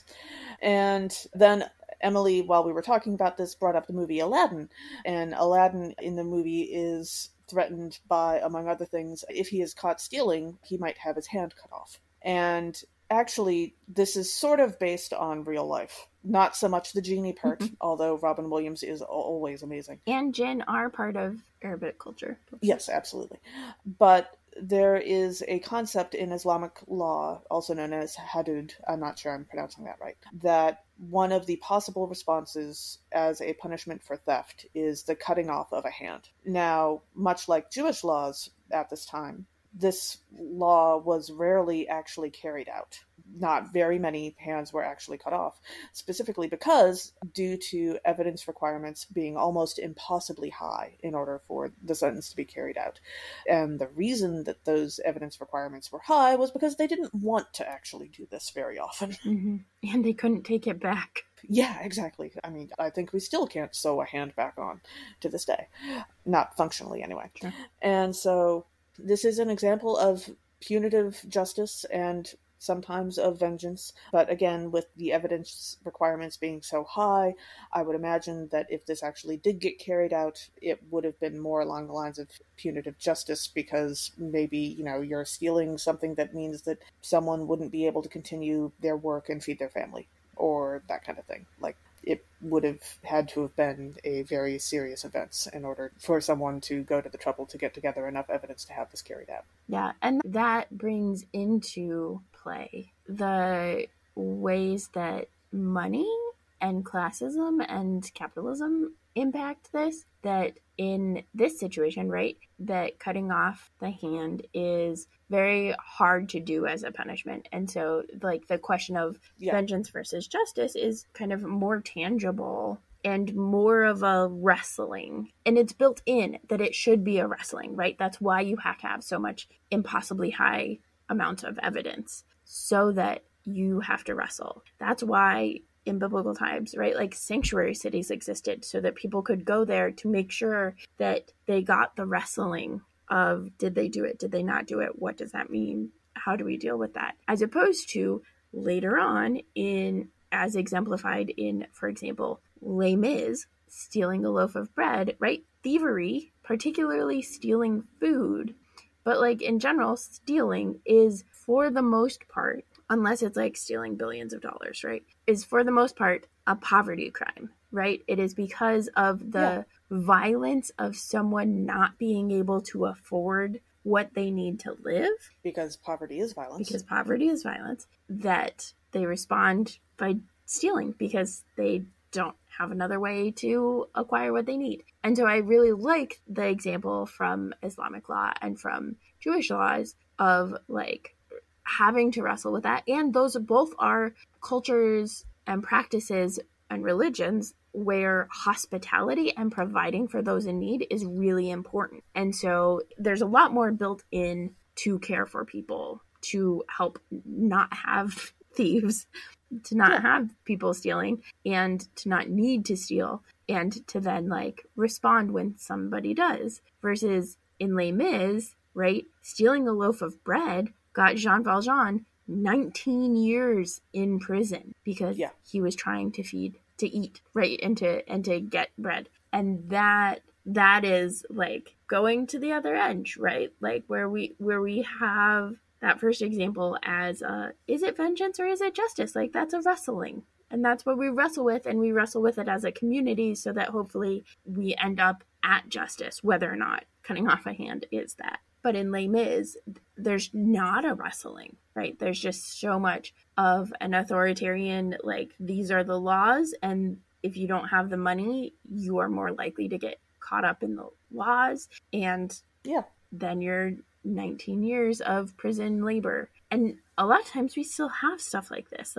And then Emily, while we were talking about this, brought up the movie Aladdin. And Aladdin in the movie is threatened by, among other things, if he is caught stealing, he might have his hand cut off. And actually, this is sort of based on real life. Not so much the genie part, mm-hmm. although Robin Williams is always amazing. And jinn are part of Arabic culture. Yes, absolutely. But there is a concept in Islamic law, also known as hadud, I'm not sure I'm pronouncing that right, that one of the possible responses as a punishment for theft is the cutting off of a hand. Now, much like Jewish laws at this time, this law was rarely actually carried out. Not very many hands were actually cut off, specifically because, due to evidence requirements being almost impossibly high in order for the sentence to be carried out. And the reason that those evidence requirements were high was because they didn't want to actually do this very often. Mm-hmm. And they couldn't take it back. Yeah, exactly. I mean, I think we still can't sew a hand back on to this day. Not functionally, anyway. Sure. And so this is an example of punitive justice and sometimes of vengeance. But again, with the evidence requirements being so high, I would imagine that if this actually did get carried out, it would have been more along the lines of punitive justice, because maybe, you know, you're stealing something that means that someone wouldn't be able to continue their work and feed their family, or that kind of thing. Like, it would have had to have been a very serious event in order for someone to go to the trouble to get together enough evidence to have this carried out. Yeah, and that brings into play the ways that money and classism and capitalism impact this, that in this situation, right, that cutting off the hand is very hard to do as a punishment. And so, like, the question of yeah. vengeance versus justice is kind of more tangible and more of a wrestling. And it's built in that it should be a wrestling, right? That's why you have to have so much impossibly high amount of evidence, so that you have to wrestle. That's why in biblical times, right, like sanctuary cities existed, so that people could go there to make sure that they got the wrestling of, did they do it? Did they not do it? What does that mean? How do we deal with that? As opposed to later on in, as exemplified in, for example, Les Mis, stealing a loaf of bread, right? Thievery, particularly stealing food, but like in general, stealing is for the most part, unless it's like stealing billions of dollars, right, is for the most part a poverty crime, right? It is because of the yeah. violence of someone not being able to afford what they need to live. Because poverty is violence. Because poverty is violence, that they respond by stealing because they don't have another way to acquire what they need. And so I really like the example from Islamic law and from Jewish laws of like having to wrestle with that. And those both are cultures and practices and religions where hospitality and providing for those in need is really important. And so there's a lot more built in to care for people, to help not have thieves, to not yeah. have people stealing, and to not need to steal, and to then like respond when somebody does. Versus in Les Mis, right, stealing a loaf of bread got Jean Valjean nineteen years in prison because yeah. he was trying to feed, to eat, right, and to and to get bread. And that that is like going to the other edge, right? Like where we where we have that first example as uh, is it vengeance or is it justice? Like that's a wrestling. And that's what we wrestle with, and we wrestle with it as a community so that hopefully we end up at justice, whether or not cutting off a hand is that. But in Les Mis, there's not a wrestling, right? There's just so much of an authoritarian, like, these are the laws, and if you don't have the money, you are more likely to get caught up in the laws, and yeah, then you're nineteen years of prison labor. And a lot of times we still have stuff like this. Like,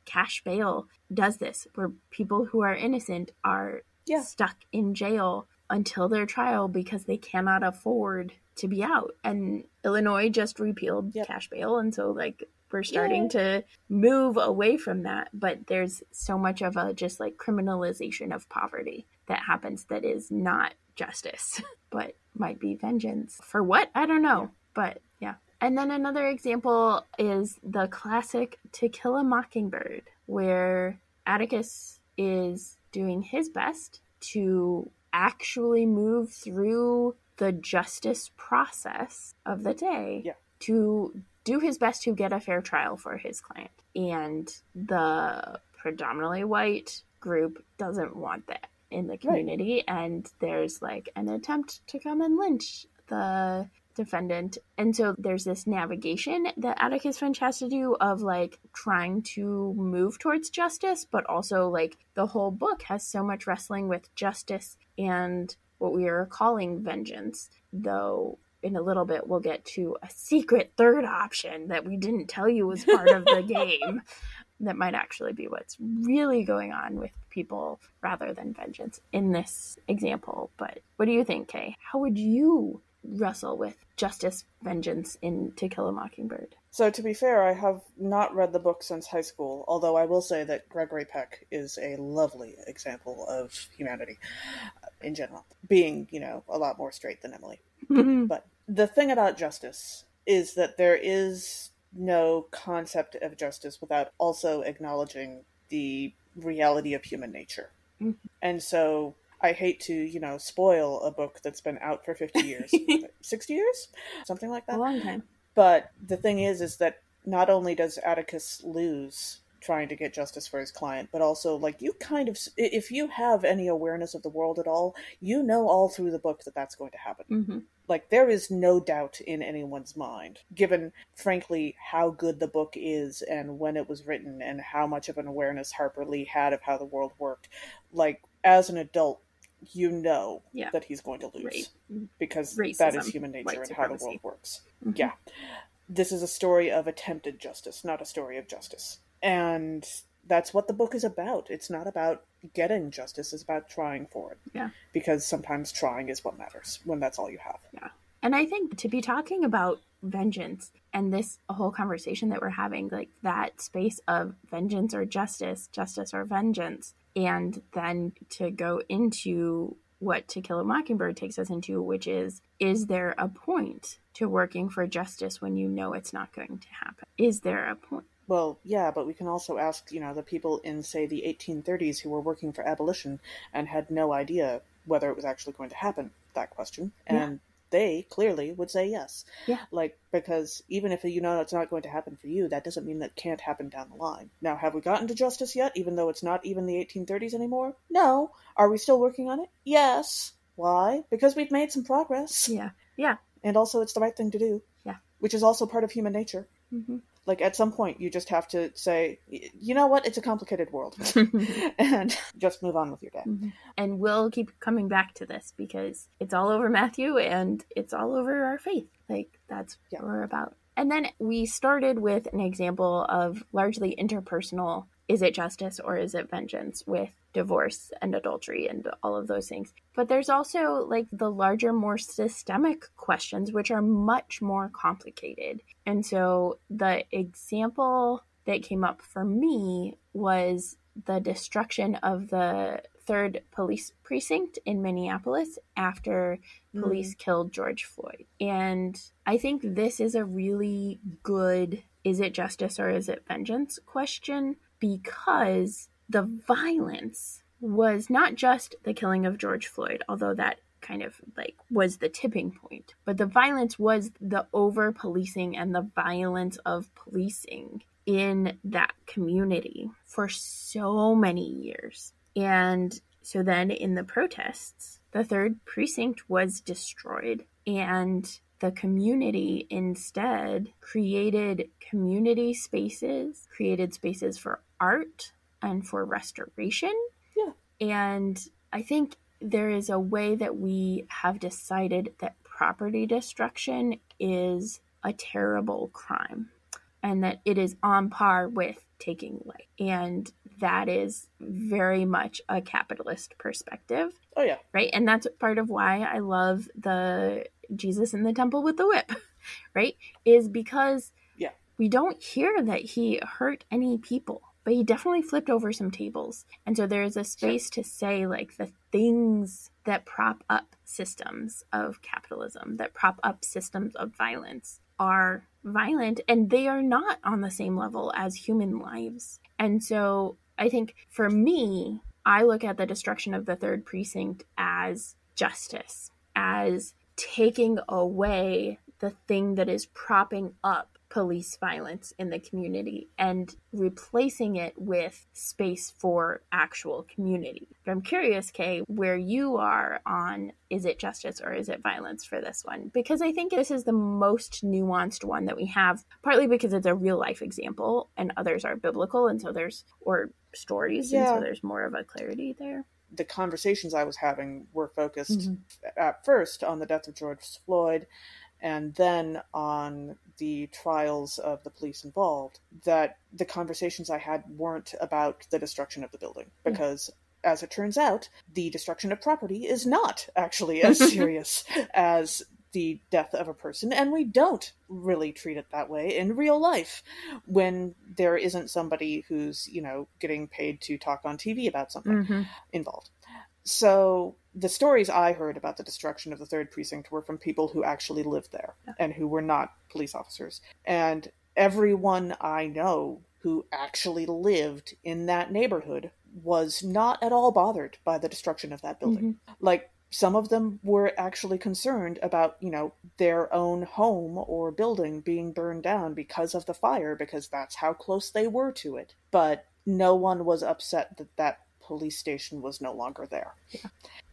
cash bail does this, where people who are innocent are Yeah. stuck in jail until their trial because they cannot afford to be out. And Illinois just repealed Yep. cash bail, and so like we're starting Yay. to move away from that. But there's so much of a just like criminalization of poverty that happens that is not justice, but might be vengeance. For what? I don't know. Yeah. But yeah. And then another example is the classic To Kill a Mockingbird, where Atticus is doing his best to actually move through the justice process of the day Yeah. to do his best to get a fair trial for his client. And the predominantly white group doesn't want that in the community. Right. And there's like an attempt to come and lynch the defendant. And so there's this navigation that Atticus Finch has to do of like trying to move towards justice, but also like the whole book has so much wrestling with justice and what we are calling vengeance, though in a little bit we'll get to a secret third option that we didn't tell you was part of the game that might actually be what's really going on with people rather than vengeance in this example. But what do you think, Kay? How would you wrestle with justice, vengeance in To Kill a Mockingbird? So to be fair, I have not read the book since high school, although I will say that Gregory Peck is a lovely example of humanity in general, being, you know, a lot more straight than Emily. But the thing about justice is that there is no concept of justice without also acknowledging the reality of human nature. Mm-hmm. And so I hate to, you know, spoil a book that's been out for fifty years. sixty years? Something like that. A long time. But the thing is, is that not only does Atticus lose trying to get justice for his client, but also, like, you kind of, if you have any awareness of the world at all, you know all through the book that that's going to happen. Mm-hmm. Like, there is no doubt in anyone's mind, given, frankly, how good the book is and when it was written and how much of an awareness Harper Lee had of how the world worked. Like, as an adult, you know yeah. that he's going to lose. Right. Because Racism, that is human nature and how the world works. Mm-hmm. Yeah. This is a story of attempted justice, not a story of justice. And that's what the book is about. It's not about getting justice, it's about trying for it. Yeah. Because sometimes trying is what matters, when that's all you have. Yeah. And I think to be talking about vengeance and this whole conversation that we're having, like that space of vengeance or justice, justice or vengeance, and then to go into what To Kill a Mockingbird takes us into, which is, is there a point to working for justice when you know it's not going to happen? Is there a point? Well, yeah, but we can also ask, you know, the people in, say, the eighteen thirties who were working for abolition and had no idea whether it was actually going to happen, that question. And yeah. they clearly would say yes. Yeah. Like, because even if you know it's not going to happen for you, that doesn't mean that can't happen down the line. Now, have we gotten to justice yet, even though it's not even the eighteen thirties anymore? No. Are we still working on it? Yes. Why? Because we've made some progress. Yeah. Yeah. And also it's the right thing to do. Yeah. Which is also part of human nature. Mm-hmm. Like, at some point, you just have to say, you know what, it's a complicated world. And just move on with your day. Mm-hmm. And we'll keep coming back to this because it's all over Matthew and it's all over our faith. Like, that's yeah. what we're about. And then we started with an example of largely interpersonal, is it justice or is it vengeance, with divorce and adultery and all of those things. But there's also like the larger, more systemic questions, which are much more complicated. And so the example that came up for me was the destruction of the third police precinct in Minneapolis after police mm. killed George Floyd. And I think this is a really good, is it justice or is it vengeance question, because the violence was not just the killing of George Floyd, although that kind of like was the tipping point, but the violence was the over policing and the violence of policing in that community for so many years. And so then in the protests, the third precinct was destroyed, and the community instead created community spaces, created spaces for art and for restoration. Yeah. And I think there is a way that we have decided that property destruction is a terrible crime. and that it is on par with taking life. And that is very much a capitalist perspective. Oh, yeah. Right? And that's part of why I love the Jesus in the temple with the whip, right? Is because yeah. we don't hear that he hurt any people, but he definitely flipped over some tables. And so there's a space to say, like, the things that prop up systems of capitalism, that prop up systems of violence, are violent, and they are not on the same level as human lives. And so I think for me, I look at the destruction of the third precinct as justice, as taking away the thing that is propping up police violence in the community and replacing it with space for actual community. But I'm curious, Kay, where you are on, is it justice or is it violence for this one? Because I think this is the most nuanced one that we have, partly because it's a real life example and others are biblical, and so there's, or stories, yeah. and so there's more of a clarity there. The conversations I was having were focused mm-hmm. at first on the death of George Floyd, and then on the trials of the police involved, that the conversations I had weren't about the destruction of the building. Because, yeah. as it turns out, the destruction of property is not actually as serious as the death of a person, and we don't really treat it that way in real life when there isn't somebody who's, you know, getting paid to talk on T V about something mm-hmm. involved. So the stories I heard about the destruction of the third precinct were from people who actually lived there yeah. and who were not police officers. And everyone I know who actually lived in that neighborhood was not at all bothered by the destruction of that building. Mm-hmm. Like, some of them were actually concerned about, you know, their own home or building being burned down because of the fire, because that's how close they were to it. But no one was upset that that police station was no longer there. Yeah.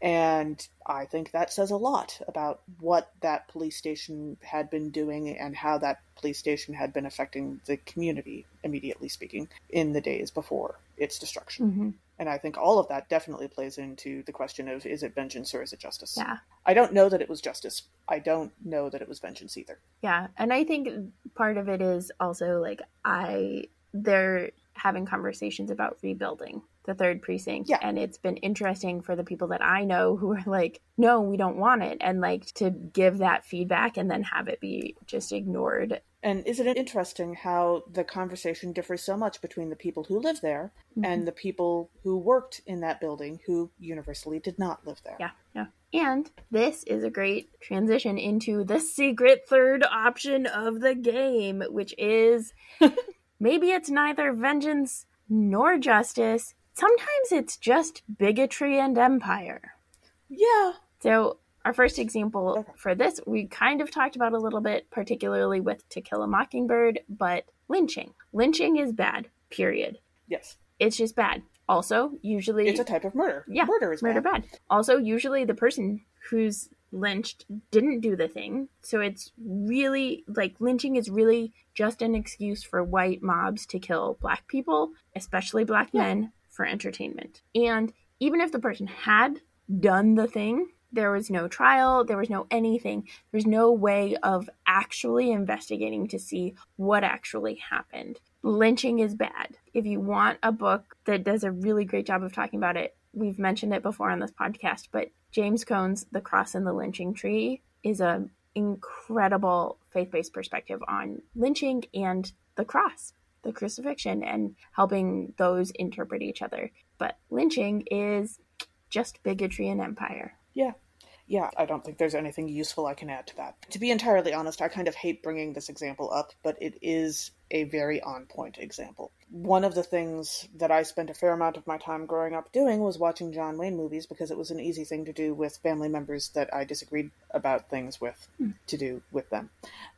And I think that says a lot about what that police station had been doing and how that police station had been affecting the community, immediately speaking, in the days before its destruction. Mm-hmm. And I think all of that definitely plays into the question of, is it vengeance or is it justice? Yeah. I don't know that it was justice. I don't know that it was vengeance either. Yeah. And I think part of it is also, like, I, they're having conversations about rebuilding the third precinct. Yeah. And it's been interesting for the people that I know who are like, no, we don't want it. And, like, to give that feedback and then have it be just ignored. And isn't it interesting how the conversation differs so much between the people who live there mm-hmm. and the people who worked in that building who universally did not live there? Yeah, yeah. And this is a great transition into the secret third option of the game, which is maybe it's neither vengeance nor justice. Sometimes it's just bigotry and empire. Yeah. So our first example okay. for this, we kind of talked about a little bit, particularly with To Kill a Mockingbird, but lynching. Lynching is bad, period. Yes. It's just bad. Also, usually... It's a type of murder. Yeah, murder is murder bad. bad. Also, usually the person who's lynched didn't do the thing. So it's really, like, lynching is really just an excuse for white mobs to kill black people, especially black yeah. men, for entertainment. And even if the person had done the thing, there was no trial, there was no anything. There's no way of actually investigating to see what actually happened. Lynching is bad. If you want a book that does a really great job of talking about it, we've mentioned it before on this podcast, but James Cone's The Cross and the Lynching Tree is an incredible faith-based perspective on lynching and the cross, the crucifixion, and helping those interpret each other. But lynching is just bigotry and empire. Yeah. Yeah, I don't think there's anything useful I can add to that. To be entirely honest, I kind of hate bringing this example up, but it is a very on-point example. One of the things that I spent a fair amount of my time growing up doing was watching John Wayne movies because it was an easy thing to do with family members that I disagreed about things with, mm. to do with them.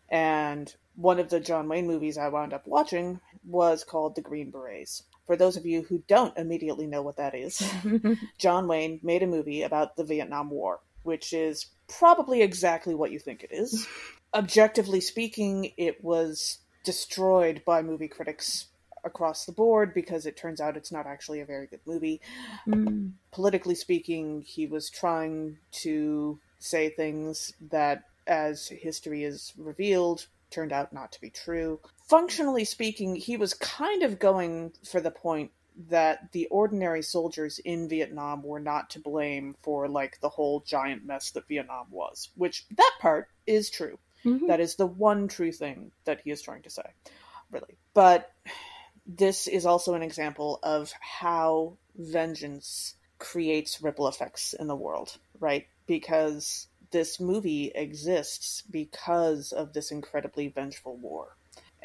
And one of the John Wayne movies I wound up watching was called The Green Berets. For those of you who don't immediately know what that is, John Wayne made a movie about the Vietnam War, which is probably exactly what you think it is. Objectively speaking, it was destroyed by movie critics across the board because it turns out it's not actually a very good movie. Mm. Politically speaking, he was trying to say things that, as history is revealed, turned out not to be true. functionally speaking, he was kind of going for the point that the ordinary soldiers in Vietnam were not to blame for, like, the whole giant mess that Vietnam was, which that part is true. Mm-hmm. That is the one true thing that he is trying to say, really. But this is also an example of how vengeance creates ripple effects in the world, right? Because this movie exists because of this incredibly vengeful war.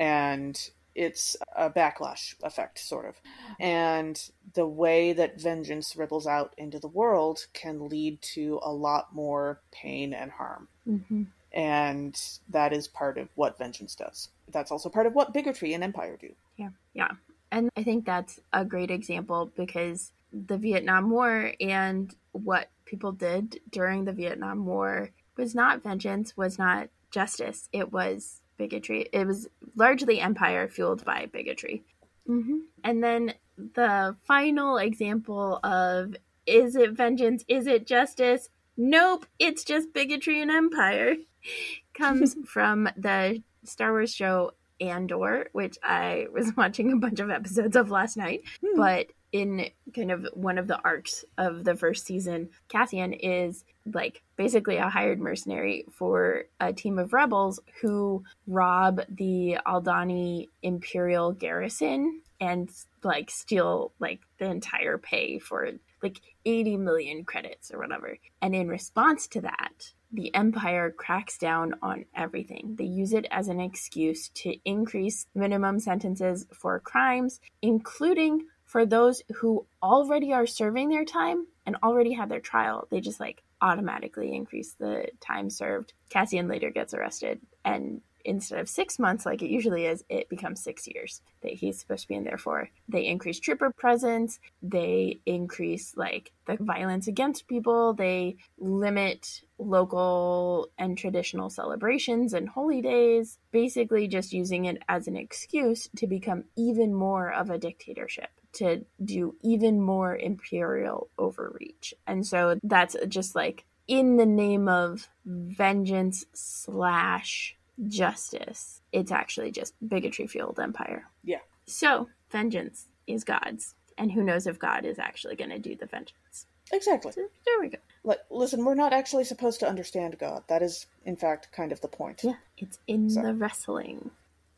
And it's a backlash effect, sort of. And the way that vengeance ripples out into the world can lead to a lot more pain and harm. Mm-hmm. And that is part of what vengeance does. That's also part of what bigotry and empire do. Yeah, yeah. And I think that's a great example because the Vietnam War and what people did during the Vietnam War was not vengeance, was not justice. It was bigotry. It was largely empire fueled by bigotry. Mm-hmm. And then the final example of, is it vengeance? Is it justice? Nope, it's just bigotry and empire, comes from the Star Wars show Andor, which I was watching a bunch of episodes of last night. Hmm. But in kind of one of the arcs of the first season, Cassian is like basically a hired mercenary for a team of rebels who rob the Aldhani Imperial garrison and like steal like the entire pay for like eighty million credits or whatever. And in response to that, the Empire cracks down on everything. They use it as an excuse to increase minimum sentences for crimes, including for those who already are serving their time and already had their trial. They just like automatically increase the time served. Cassian later gets arrested, and instead of six months like it usually is, it becomes six years that he's supposed to be in there for. They increase trooper presence. They increase like the violence against people. They limit local and traditional celebrations and holy days, basically just using it as an excuse to become even more of a dictatorship, to do even more imperial overreach. And so that's just like in the name of vengeance slash justice, it's actually just bigotry-fueled empire. Yeah. So, vengeance is God's, and who knows if God is actually going to do the vengeance. Exactly. So, there we go. Like, listen, we're not actually supposed to understand God. That is, in fact, kind of the point. Yeah, it's in so. the wrestling.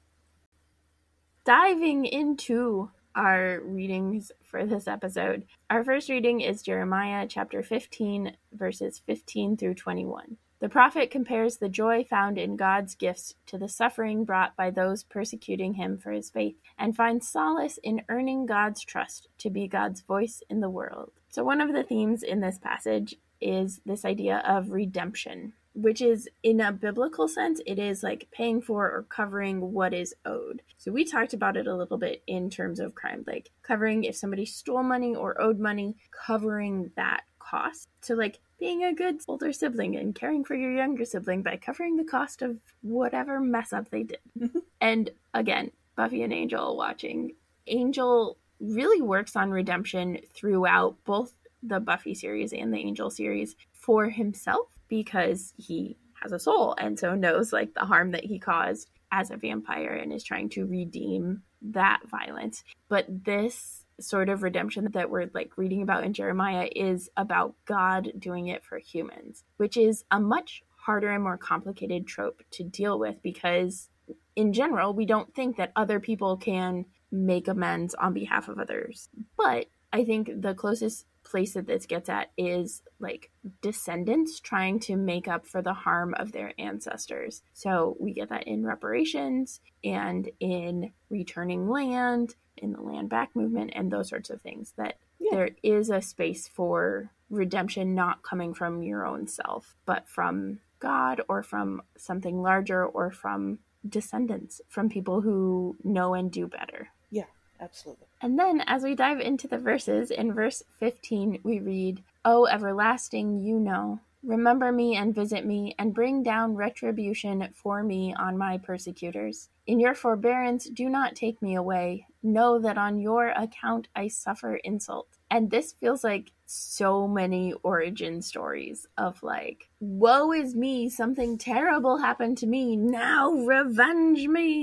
Diving into our readings for this episode, our first reading is Jeremiah chapter fifteen, verses fifteen through twenty-one. The prophet compares the joy found in God's gifts to the suffering brought by those persecuting him for his faith, and finds solace in earning God's trust to be God's voice in the world. So one of the themes in this passage is this idea of redemption, which is, in a biblical sense, it is like paying for or covering what is owed. So we talked about it a little bit in terms of crime, like covering if somebody stole money or owed money, covering that cost. So like being a good older sibling and caring for your younger sibling by covering the cost of whatever mess up they did. And again, Buffy and Angel watching. Angel really works on redemption throughout both the Buffy series and the Angel series for himself, because he has a soul and so knows like the harm that he caused as a vampire and is trying to redeem that violence. But this sort of redemption that we're like reading about in Jeremiah is about God doing it for humans, which is a much harder and more complicated trope to deal with, because in general, we don't think that other people can make amends on behalf of others. But I think the closest place that this gets at is like descendants trying to make up for the harm of their ancestors. So we get that in reparations and in returning land, in the land back movement, and those sorts of things, that yeah. there is a space for redemption not coming from your own self, but from God or from something larger or from descendants, from people who know and do better. Yeah, absolutely. And then as we dive into the verses, in verse fifteen, we read, "O everlasting, you know, remember me and visit me, and bring down retribution for me on my persecutors. In your forbearance, do not take me away. Know that on your account I suffer insult." And this feels like so many origin stories of like, woe is me, something terrible happened to me, now revenge me.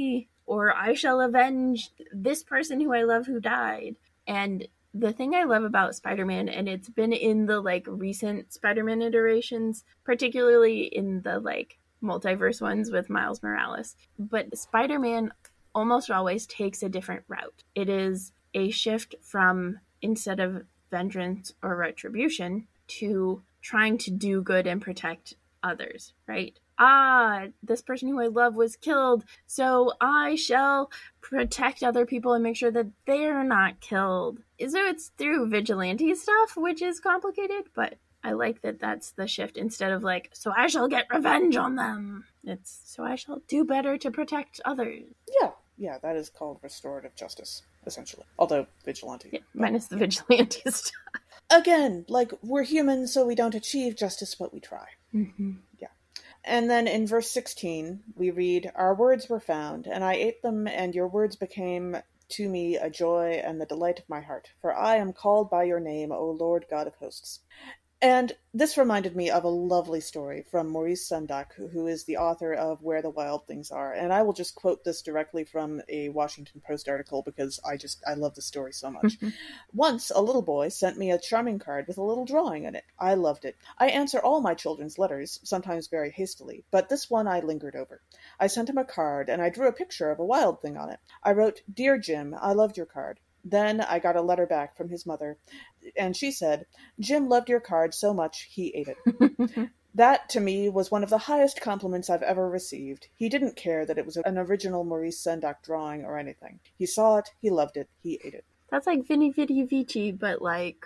or I shall avenge this person who I love who died. And the thing I love about Spider-Man, and it's been in the like recent Spider-Man iterations, particularly in the like multiverse ones with Miles Morales, but Spider-Man almost always takes a different route. It is a shift from, instead of vengeance or retribution, to trying to do good and protect others, right? Ah, this person who I love was killed, so I shall protect other people and make sure that they're not killed. So it's through vigilante stuff, which is complicated, but I like that that's the shift. Instead of like, so I shall get revenge on them, it's so I shall do better to protect others. Yeah, yeah, that is called restorative justice, essentially. Although vigilante. Yeah, minus the vigilante stuff. Again, like, we're human, so we don't achieve justice, but we try. Mm-hmm. Yeah. And then in verse sixteen, we read, "Our words were found, and I ate them, and your words became to me a joy and the delight of my heart. For I am called by your name, O Lord God of hosts." And this reminded me of a lovely story from Maurice Sendak, who is the author of Where the Wild Things Are. And I will just quote this directly from a Washington Post article because I just, I love the story so much. "Once, a little boy sent me a charming card with a little drawing in it. I loved it. I answer all my children's letters, sometimes very hastily, but this one I lingered over. I sent him a card, and I drew a picture of a wild thing on it. I wrote, 'Dear Jim, I loved your card.' Then I got a letter back from his mother, and she said, 'Jim loved your card so much he ate it.' That, to me, was one of the highest compliments I've ever received. He didn't care that it was an original Maurice Sendak drawing or anything. He saw it, he loved it, he ate it." That's like Vini Vidi Vici, but like...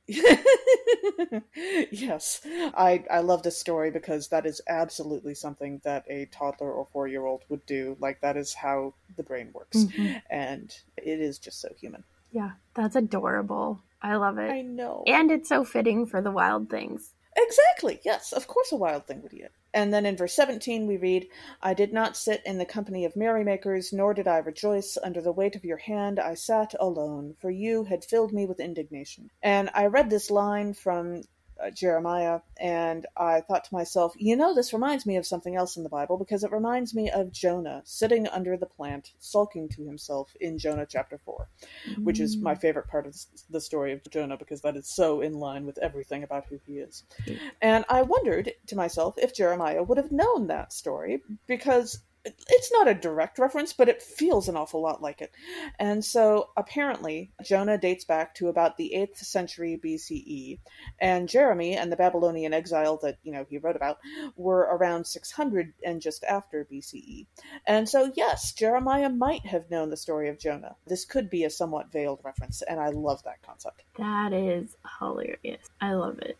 Yes, I I love this story because that is absolutely something that a toddler or four-year-old would do. Like, that is how the brain works. Mm-hmm. And it is just so human. Yeah, that's adorable. I love it. I know. And it's so fitting for the Wild Things. Exactly, yes, of course a wild thing would eat it. And then in verse seventeen we read, "I did not sit in the company of merrymakers, nor did I rejoice. Under the weight of your hand I sat alone, for you had filled me with indignation." And I read this line from uh, Jeremiah, and I thought to myself, you know, this reminds me of something else in the Bible, because it reminds me of Jonah sitting under the plant, sulking to himself in Jonah chapter four, mm. which is my favorite part of the story of Jonah, because that is so in line with everything about who he is. Mm. And I wondered to myself if Jeremiah would have known that story, because it's not a direct reference, but it feels an awful lot like it. And so apparently Jonah dates back to about the eighth century B C E, and Jeremy and the Babylonian exile that, you know, he wrote about were around six hundred and just after B C E. And so, yes, Jeremiah might have known the story of Jonah. This could be a somewhat veiled reference, and I love that concept. That is hilarious. I love it.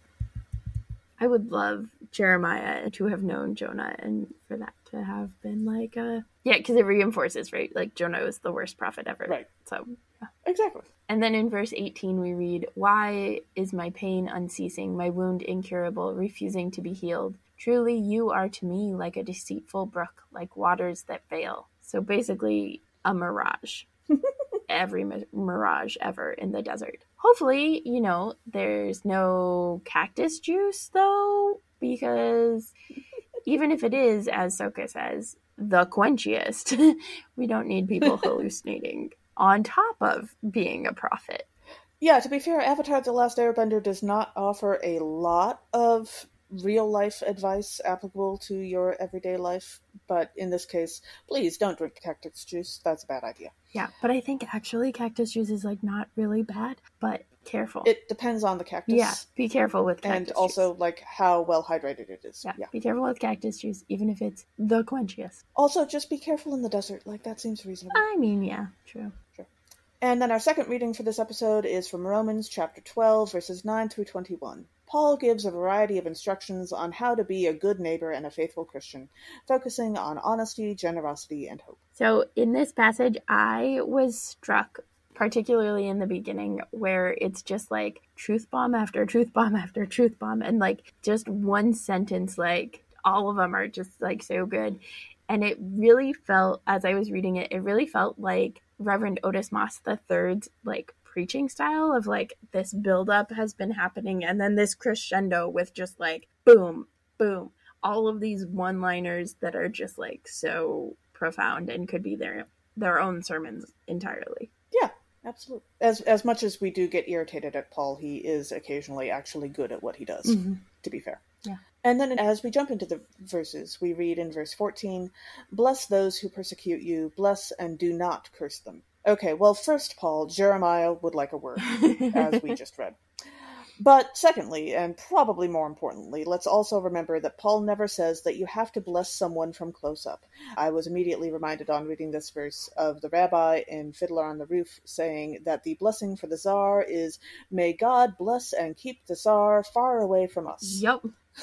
I would love Jeremiah to have known Jonah, and for that to have been like a... Yeah, because it reinforces, right? Like, Jonah was the worst prophet ever. Right. So, yeah. Exactly. And then in verse eighteen we read, "Why is my pain unceasing, my wound incurable, refusing to be healed? Truly you are to me like a deceitful brook, like waters that fail." So basically, a mirage. Every mi- mirage ever in the desert. Hopefully, you know, there's no cactus juice, though, because even if it is, as Soka says, the quenchiest, we don't need people hallucinating on top of being a prophet. Yeah, to be fair, Avatar The Last Airbender does not offer a lot of real-life advice applicable to your everyday life, but in this case, please don't drink cactus juice. That's a bad idea. Yeah, but I think actually cactus juice is, like, not really bad, but careful. It depends on the cactus. Yeah, be careful with cactus And also, juice. like, how well hydrated it is. Yeah, yeah, be careful with cactus juice, even if it's the quenchiest. Also, just be careful in the desert. Like, that seems reasonable. I mean, yeah, true. Sure. And then our second reading for this episode is from Romans chapter twelve, verses nine through twenty-one. Paul gives a variety of instructions on how to be a good neighbor and a faithful Christian, focusing on honesty, generosity, and hope. So in this passage, I was struck, particularly in the beginning, where it's just like truth bomb after truth bomb after truth bomb, and like just one sentence, like all of them are just like so good. And it really felt, as I was reading it, it really felt like Reverend Otis Moss the Third's like preaching style of like this buildup has been happening, and then this crescendo with just like boom, boom, all of these one-liners that are just like so profound and could be their their own sermons entirely. Yeah, absolutely. As as much as we do get irritated at Paul, he is occasionally actually good at what he does, mm-hmm. to be fair. Yeah. And then as we jump into the verses, we read in verse fourteen, "Bless those who persecute you, bless and do not curse them." Okay, well, first, Paul, Jeremiah would like a word, as we just read. But secondly, and probably more importantly, let's also remember that Paul never says that you have to bless someone from close up. I was immediately reminded on reading this verse of the rabbi in Fiddler on the Roof saying that the blessing for the Tsar is, "May God bless and keep the Tsar far away from us." Yep.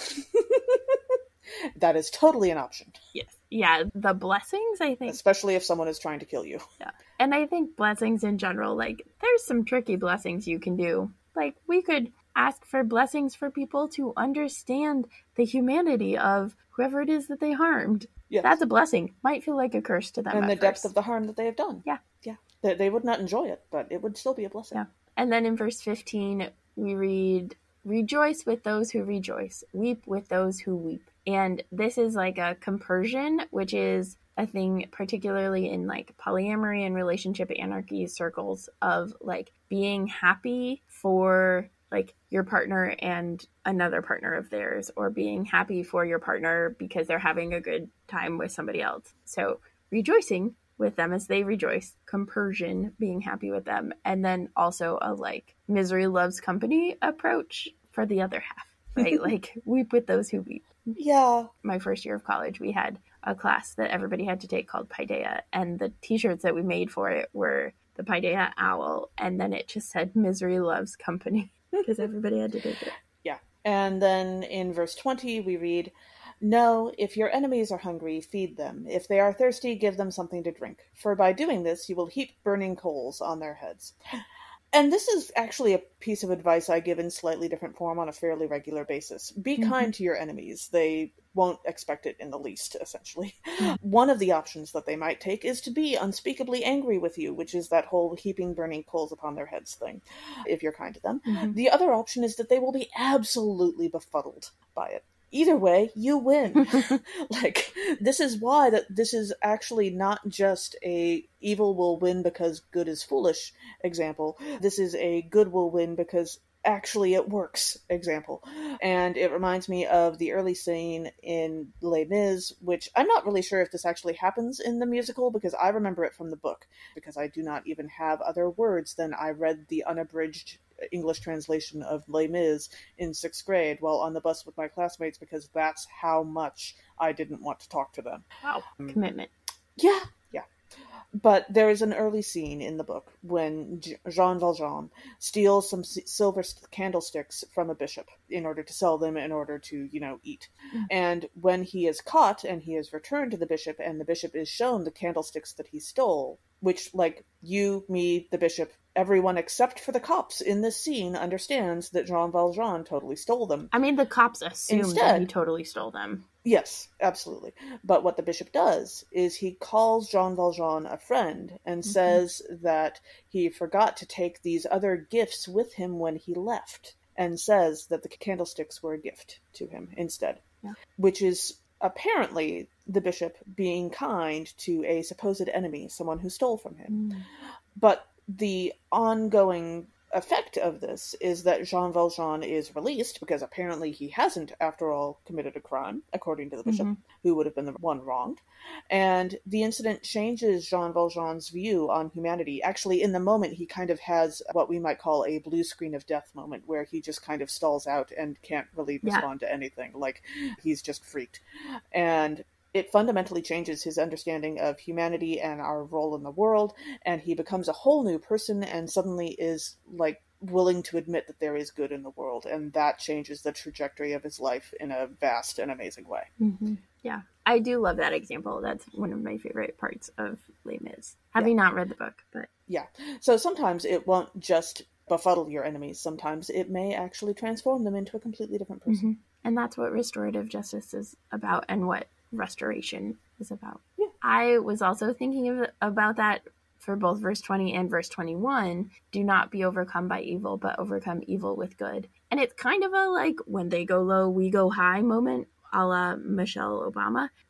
That is totally an option. Yes. Yeah, the blessings, I think. Especially if someone is trying to kill you. Yeah. And I think blessings in general, like, there's some tricky blessings you can do. Like, we could ask for blessings for people to understand the humanity of whoever it is that they harmed. Yes. That's a blessing. Might feel like a curse to them. And at the first. depth of the harm that they have done. Yeah. Yeah. They, they would not enjoy it, but it would still be a blessing. Yeah. And then in verse fifteen, we read, "Rejoice with those who rejoice, weep with those who weep." And this is like a compersion, which is a thing particularly in like polyamory and relationship anarchy circles of like being happy for like your partner and another partner of theirs, or being happy for your partner because they're having a good time with somebody else. So rejoicing with them as they rejoice, compersion, being happy with them, and then also a like misery loves company approach for the other half, right? Like weep with those who weep. Yeah. My first year of college, we had a class that everybody had to take called Paideia, and the t-shirts that we made for it were the Paideia owl, and then it just said misery loves company because everybody had to take it. Yeah. And then in verse twenty, we read, "No, if your enemies are hungry, feed them. If they are thirsty, give them something to drink. For by doing this, you will heap burning coals on their heads." And this is actually a piece of advice I give in slightly different form on a fairly regular basis. Be mm-hmm. kind to your enemies. They won't expect it in the least, essentially. Mm-hmm. One of the options that they might take is to be unspeakably angry with you, which is that whole heaping burning coals upon their heads thing, if you're kind to them. Mm-hmm. The other option is that they will be absolutely befuddled by it. Either way, you win. Like, this is why that this is actually not just a evil will win because good is foolish example. This is a good will win because actually it works example. And it reminds me of the early scene in Les Mis, which I'm not really sure if this actually happens in the musical because I remember it from the book, because I do not even have other words than I read the unabridged English translation of Les Mis in sixth grade while on the bus with my classmates, because that's how much I didn't want to talk to them. Wow. Um, Commitment. Yeah, yeah. But there is an early scene in the book when Jean Valjean steals some s- silver candlesticks from a bishop in order to sell them in order to, you know, eat. Mm-hmm. And when he is caught and he is returned to the bishop and the bishop is shown the candlesticks that he stole, which, like, you, me, the bishop, everyone except for the cops in this scene understands that Jean Valjean totally stole them. I mean, the cops assume Instead, that he totally stole them. Yes, absolutely. But what the bishop does is he calls Jean Valjean a friend and mm-hmm. says that he forgot to take these other gifts with him when he left, and says that the candlesticks were a gift to him instead, yeah. Which is apparently the bishop being kind to a supposed enemy, someone who stole from him. Mm. But the ongoing effect of this is that Jean Valjean is released because apparently he hasn't, after all, committed a crime, according to the bishop, mm-hmm. who would have been the one wronged. And the incident changes Jean Valjean's view on humanity. Actually, in the moment, he kind of has what we might call a blue screen of death moment, where he just kind of stalls out and can't really respond yeah. to anything. Like, he's just freaked. And it fundamentally changes his understanding of humanity and our role in the world, and he becomes a whole new person and suddenly is, like, willing to admit that there is good in the world, and that changes the trajectory of his life in a vast and amazing way. Mm-hmm. Yeah, I do love that example. That's one of my favorite parts of Les Mis, having yeah. not read the book, but... Yeah, so sometimes it won't just befuddle your enemies. Sometimes it may actually transform them into a completely different person. Mm-hmm. And that's what restorative justice is about, and what restoration is about. Yeah. I was also thinking of, about that for both verse twenty and verse twenty-one. Do not be overcome by evil, but overcome evil with good. And it's kind of a, like, when they go low, we go high moment, a la Michelle Obama. But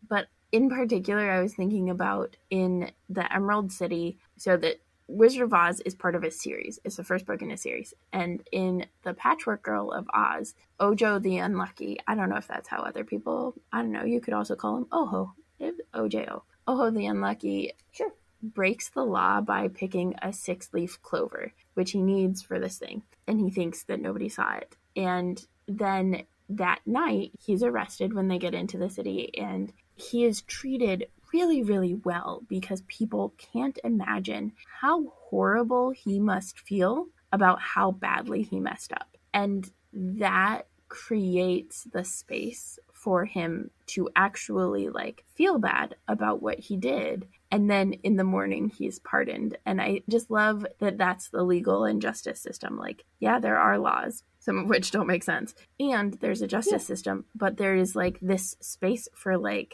in particular, I was thinking about in the Emerald City, so that Wizard of Oz is part of a series. It's the first book in a series. And in The Patchwork Girl of Oz, Ojo the Unlucky, I don't know if that's how other people, I don't know, you could also call him Oho, O J O. Ojo the Unlucky Sure. breaks the law by picking a six-leaf clover, which he needs for this thing. And he thinks that nobody saw it. And then that night, he's arrested when they get into the city, and he is treated really, really well because people can't imagine how horrible he must feel about how badly he messed up. And that creates the space for him to actually like feel bad about what he did. And then in the morning, he's pardoned. And I just love that that's the legal and justice system. Like, yeah, there are laws, some of which don't make sense. And there's a justice yeah. system, but there is like this space for like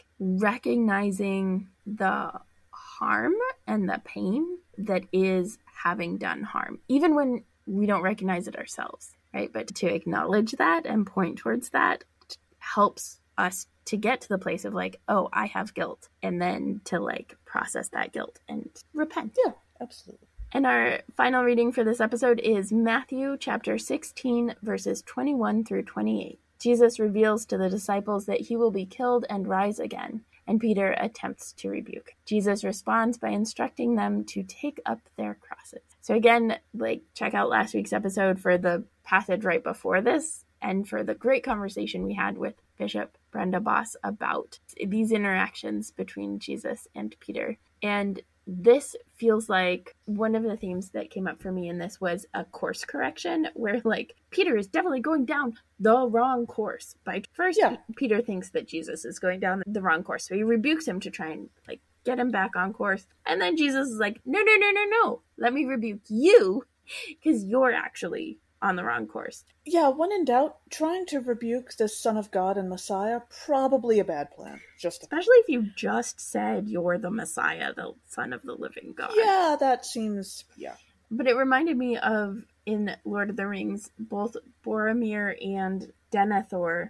recognizing the harm and the pain that is having done harm, even when we don't recognize it ourselves, right? But to acknowledge that and point towards that helps us to get to the place of like, oh, I have guilt, and then to like process that guilt and repent. Yeah, absolutely. And our final reading for this episode is Matthew chapter sixteen, verses twenty-one through twenty-eight. Jesus reveals to the disciples that he will be killed and rise again, and Peter attempts to rebuke. Jesus responds by instructing them to take up their crosses. So again, like check out last week's episode for the passage right before this, and for the great conversation we had with Bishop Brenda Boss about these interactions between Jesus and Peter. And this feels like one of the themes that came up for me in this was a course correction, where like Peter is definitely going down the wrong course. By first, yeah. Peter thinks that Jesus is going down the wrong course, so he rebukes him to try and like get him back on course. And then Jesus is like, no, no, no, no, no, let me rebuke you because you're actually on the wrong course. Yeah, when in doubt, trying to rebuke the Son of God and Messiah, probably a bad plan. Just Especially if you just said you're the Messiah, the Son of the living God. Yeah, that seems, yeah. But it reminded me of, in Lord of the Rings, both Boromir and Denethor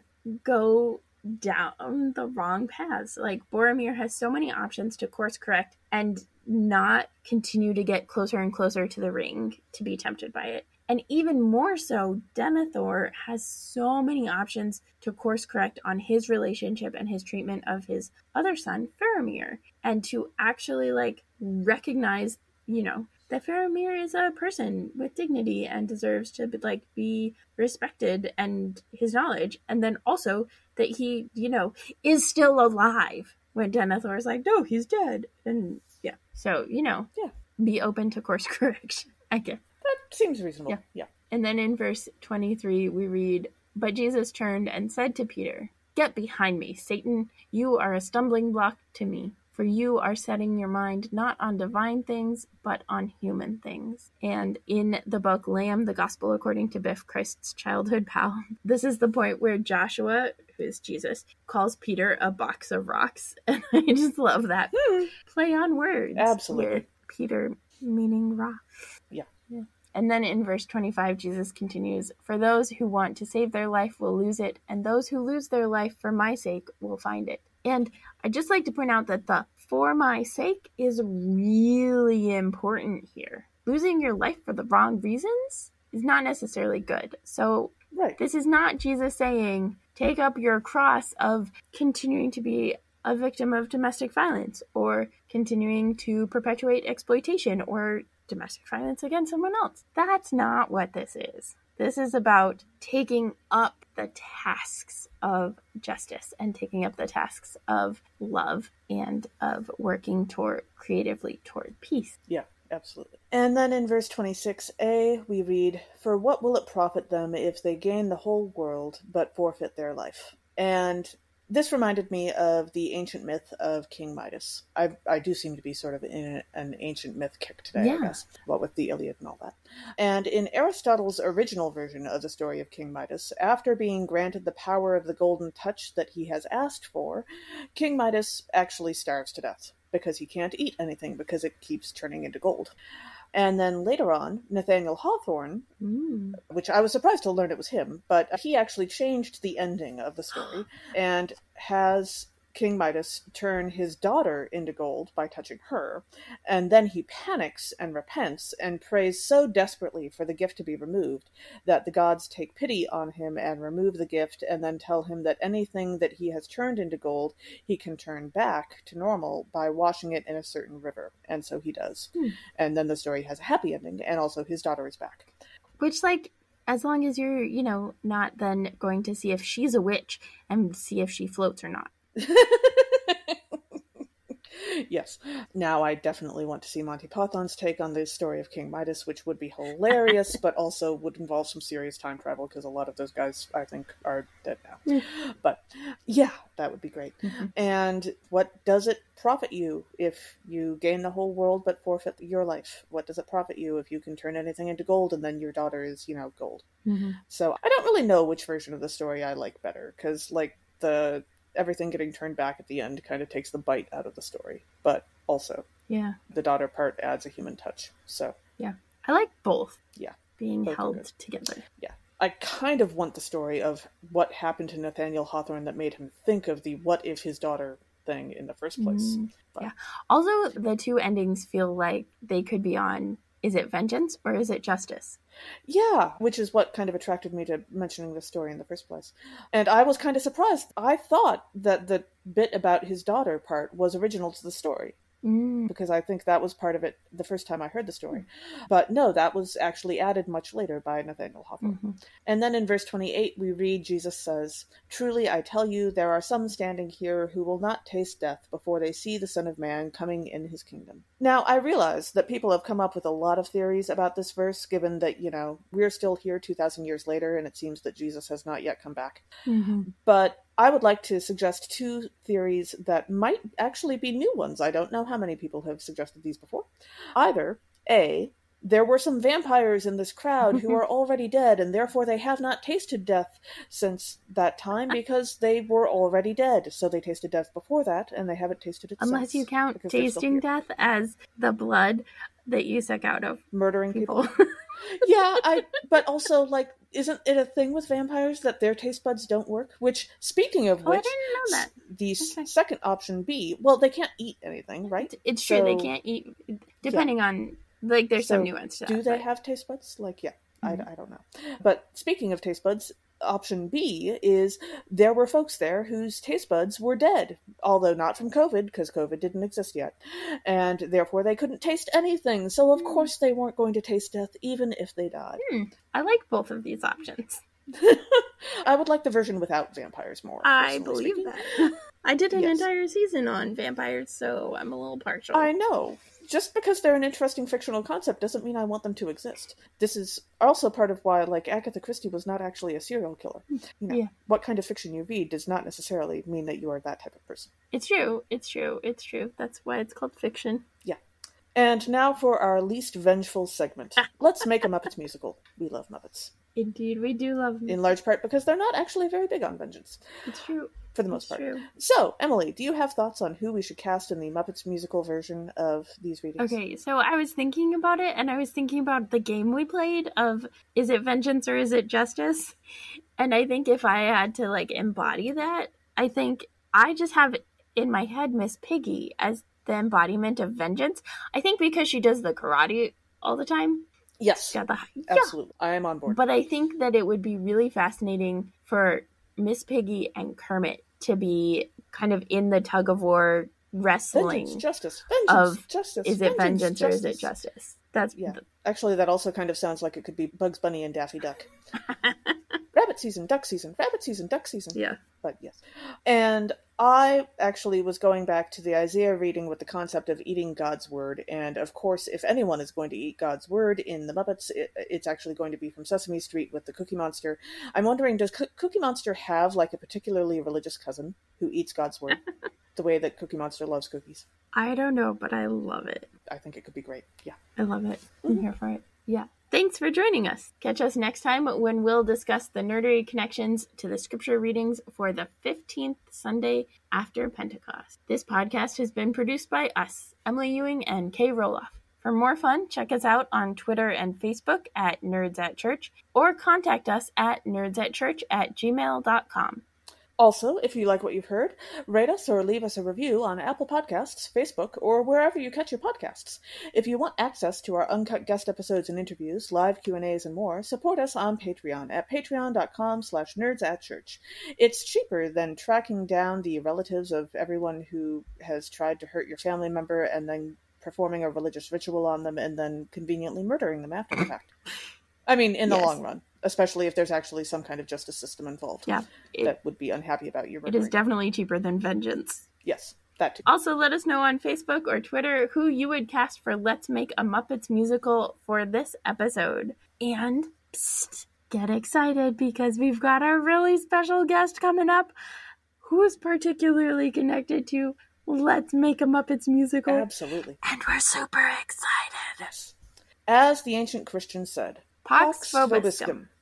go down the wrong paths. Like, Boromir has so many options to course correct and not continue to get closer and closer to the ring to be tempted by it. And even more so, Denethor has so many options to course correct on his relationship and his treatment of his other son, Faramir, and to actually like recognize, you know, that Faramir is a person with dignity and deserves to like be respected and his knowledge, and then also that he, you know, is still alive when Denethor is like, no, he's dead, and yeah, so you know, yeah, be open to course correction, I guess. That seems reasonable. Yeah. yeah. And then in verse twenty-three, we read, but Jesus turned and said to Peter, get behind me, Satan. You are a stumbling block to me, for you are setting your mind not on divine things, but on human things. And in the book Lamb, the Gospel According to Biff, Christ's childhood pal, this is the point where Joshua, who is Jesus, calls Peter a box of rocks. And I just love that hmm. play on words. Absolutely. With Peter meaning rock. Yeah. Yeah. And then in verse twenty-five, Jesus continues, for those who want to save their life will lose it, and those who lose their life for my sake will find it. And I'd just like to point out that the for my sake is really important here. Losing your life for the wrong reasons is not necessarily good. So right. This is not Jesus saying, take up your cross of continuing to be a victim of domestic violence or continuing to perpetuate exploitation or domestic violence against someone else. That's not what this is. This is about taking up the tasks of justice and taking up the tasks of love and of working toward creatively toward peace. Yeah, absolutely. And then in verse twenty-six a, we read, for what will it profit them if they gain the whole world but forfeit their life? And this reminded me of the ancient myth of King Midas. I I do seem to be sort of in an ancient myth kick today, yeah. I guess. What with the Iliad and all that. And in Aristotle's original version of the story of King Midas, after being granted the power of the golden touch that he has asked for, King Midas actually starves to death because he can't eat anything because it keeps turning into gold. And then later on, Nathaniel Hawthorne, mm. which I was surprised to learn it was him, but he actually changed the ending of the story and has King Midas turn his daughter into gold by touching her, and then he panics and repents and prays so desperately for the gift to be removed that the gods take pity on him and remove the gift, and then tell him that anything that he has turned into gold he can turn back to normal by washing it in a certain river. And so he does. Hmm. And then the story has a happy ending, and also his daughter is back. Which, like, as long as you're, you know, not then going to see if she's a witch and see if she floats or not. Yes. Now I definitely want to see Monty Python's take on the story of King Midas, which would be hilarious, but also would involve some serious time travel, because a lot of those guys, I think, are dead now. Mm. But yeah, that would be great. Mm-hmm. And what does it profit you if you gain the whole world but forfeit your life? What does it profit you if you can turn anything into gold and then your daughter is, you know, gold? Mm-hmm. So I don't really know which version of the story I like better, because, like, the everything getting turned back at the end kind of takes the bite out of the story, but also yeah, the daughter part adds a human touch. So yeah, I like both. Yeah, being held together. Yeah, I kind of want the story of what happened to Nathaniel Hawthorne that made him think of the what if his daughter thing in the first place. Mm, yeah. Also, the two endings feel like they could be on, is it vengeance or is it justice? Yeah, which is what kind of attracted me to mentioning the story in the first place. And I was kind of surprised. I thought that the bit about his daughter part was original to the story. Mm. Because I think that was part of it the first time I heard the story. Mm. But no, that was actually added much later by Nathaniel Hawthorne. Mm-hmm. And then in verse twenty-eight, we read, Jesus says, "Truly I tell you, there are some standing here who will not taste death before they see the Son of Man coming in his kingdom." Now, I realize that people have come up with a lot of theories about this verse, given that, you know, we're still here two thousand years later, and it seems that Jesus has not yet come back. Mm-hmm. But I would like to suggest two theories that might actually be new ones. I don't know how many people have suggested these before. Either, A, there were some vampires in this crowd who are already dead, and therefore they have not tasted death since that time because they were already dead. So they tasted death before that, and they haven't tasted it Unless since. Unless you count tasting death as the blood that you suck out of murdering people. people. Yeah, I. But also, like, isn't it a thing with vampires that their taste buds don't work? Which, speaking of oh, which, I didn't know that. The okay. second option B, well, they can't eat anything, right? It's true, so, they can't eat, depending yeah. on, like, there's so some nuance to that. Do they but... have taste buds? Like, yeah, mm-hmm. I, I don't know. But speaking of taste buds, option B is there were folks there whose taste buds were dead, although not from COVID, because COVID didn't exist yet, and therefore they couldn't taste anything, so of mm. course they weren't going to taste death even if they died. Hmm. I like both of these options. I would like the version without vampires more. I believe speaking. that. I did an yes. entire season on vampires, so I'm a little partial. I know. Just because they're an interesting fictional concept doesn't mean I want them to exist. This is also part of why, like, Agatha Christie was not actually a serial killer. You know, yeah. What kind of fiction you read does not necessarily mean that you are that type of person. It's true. It's true. It's true. That's why it's called fiction. Yeah. And now for our least vengeful segment. Let's make a Muppets musical. We love Muppets. Indeed, we do love Muppets. In large part because they're not actually very big on vengeance. It's true. For the most it's part. True. So, Emily, do you have thoughts on who we should cast in the Muppets musical version of these readings? Okay, so I was thinking about it, and I was thinking about the game we played of is it vengeance or is it justice? And I think if I had to, like, embody that, I think I just have in my head Miss Piggy as the embodiment of vengeance. I think because she does the karate all the time. Yes, the, absolutely. Yeah. I am on board. But I think that it would be really fascinating for Miss Piggy and Kermit to be kind of in the tug-of-war wrestling vengeance, justice, vengeance, of justice, is it vengeance, vengeance justice. or is it justice? That's yeah. The... Actually, that also kind of sounds like it could be Bugs Bunny and Daffy Duck. Rabbit season, duck season, rabbit season, duck season. Yeah. But yes. And I actually was going back to the Isaiah reading with the concept of eating God's word. And of course, if anyone is going to eat God's word in the Muppets, it, it's actually going to be from Sesame Street with the Cookie Monster. I'm wondering, does Co- Cookie Monster have like a particularly religious cousin who eats God's word the way that Cookie Monster loves cookies? I don't know, but I love it. I think it could be great. Yeah. I love it. I'm mm-hmm. here for it. Yeah. Thanks for joining us. Catch us next time when we'll discuss the nerdery connections to the scripture readings for the fifteenth Sunday after Pentecost. This podcast has been produced by us, Emily Ewing and Kay Roloff. For more fun, check us out on Twitter and Facebook at Nerds at Church, or contact us at nerdsatchurch at gmail dot com. Also, if you like what you've heard, rate us or leave us a review on Apple Podcasts, Facebook, or wherever you catch your podcasts. If you want access to our uncut guest episodes and interviews, live Q and A's, and more, support us on Patreon at patreon.com slash nerds at church. It's cheaper than tracking down the relatives of everyone who has tried to hurt your family member and then performing a religious ritual on them and then conveniently murdering them after the fact. I mean, in the Yes. long run. Especially if there's actually some kind of justice system involved. Yeah. It, that would be unhappy about you. It is definitely cheaper than vengeance. Yes, that too. Also, let us know on Facebook or Twitter who you would cast for Let's Make a Muppets Musical for this episode. And, psst, get excited because we've got a really special guest coming up who is particularly connected to Let's Make a Muppets Musical. Absolutely. And we're super excited. Yes. As the ancient Christians said, Pax vobiscum.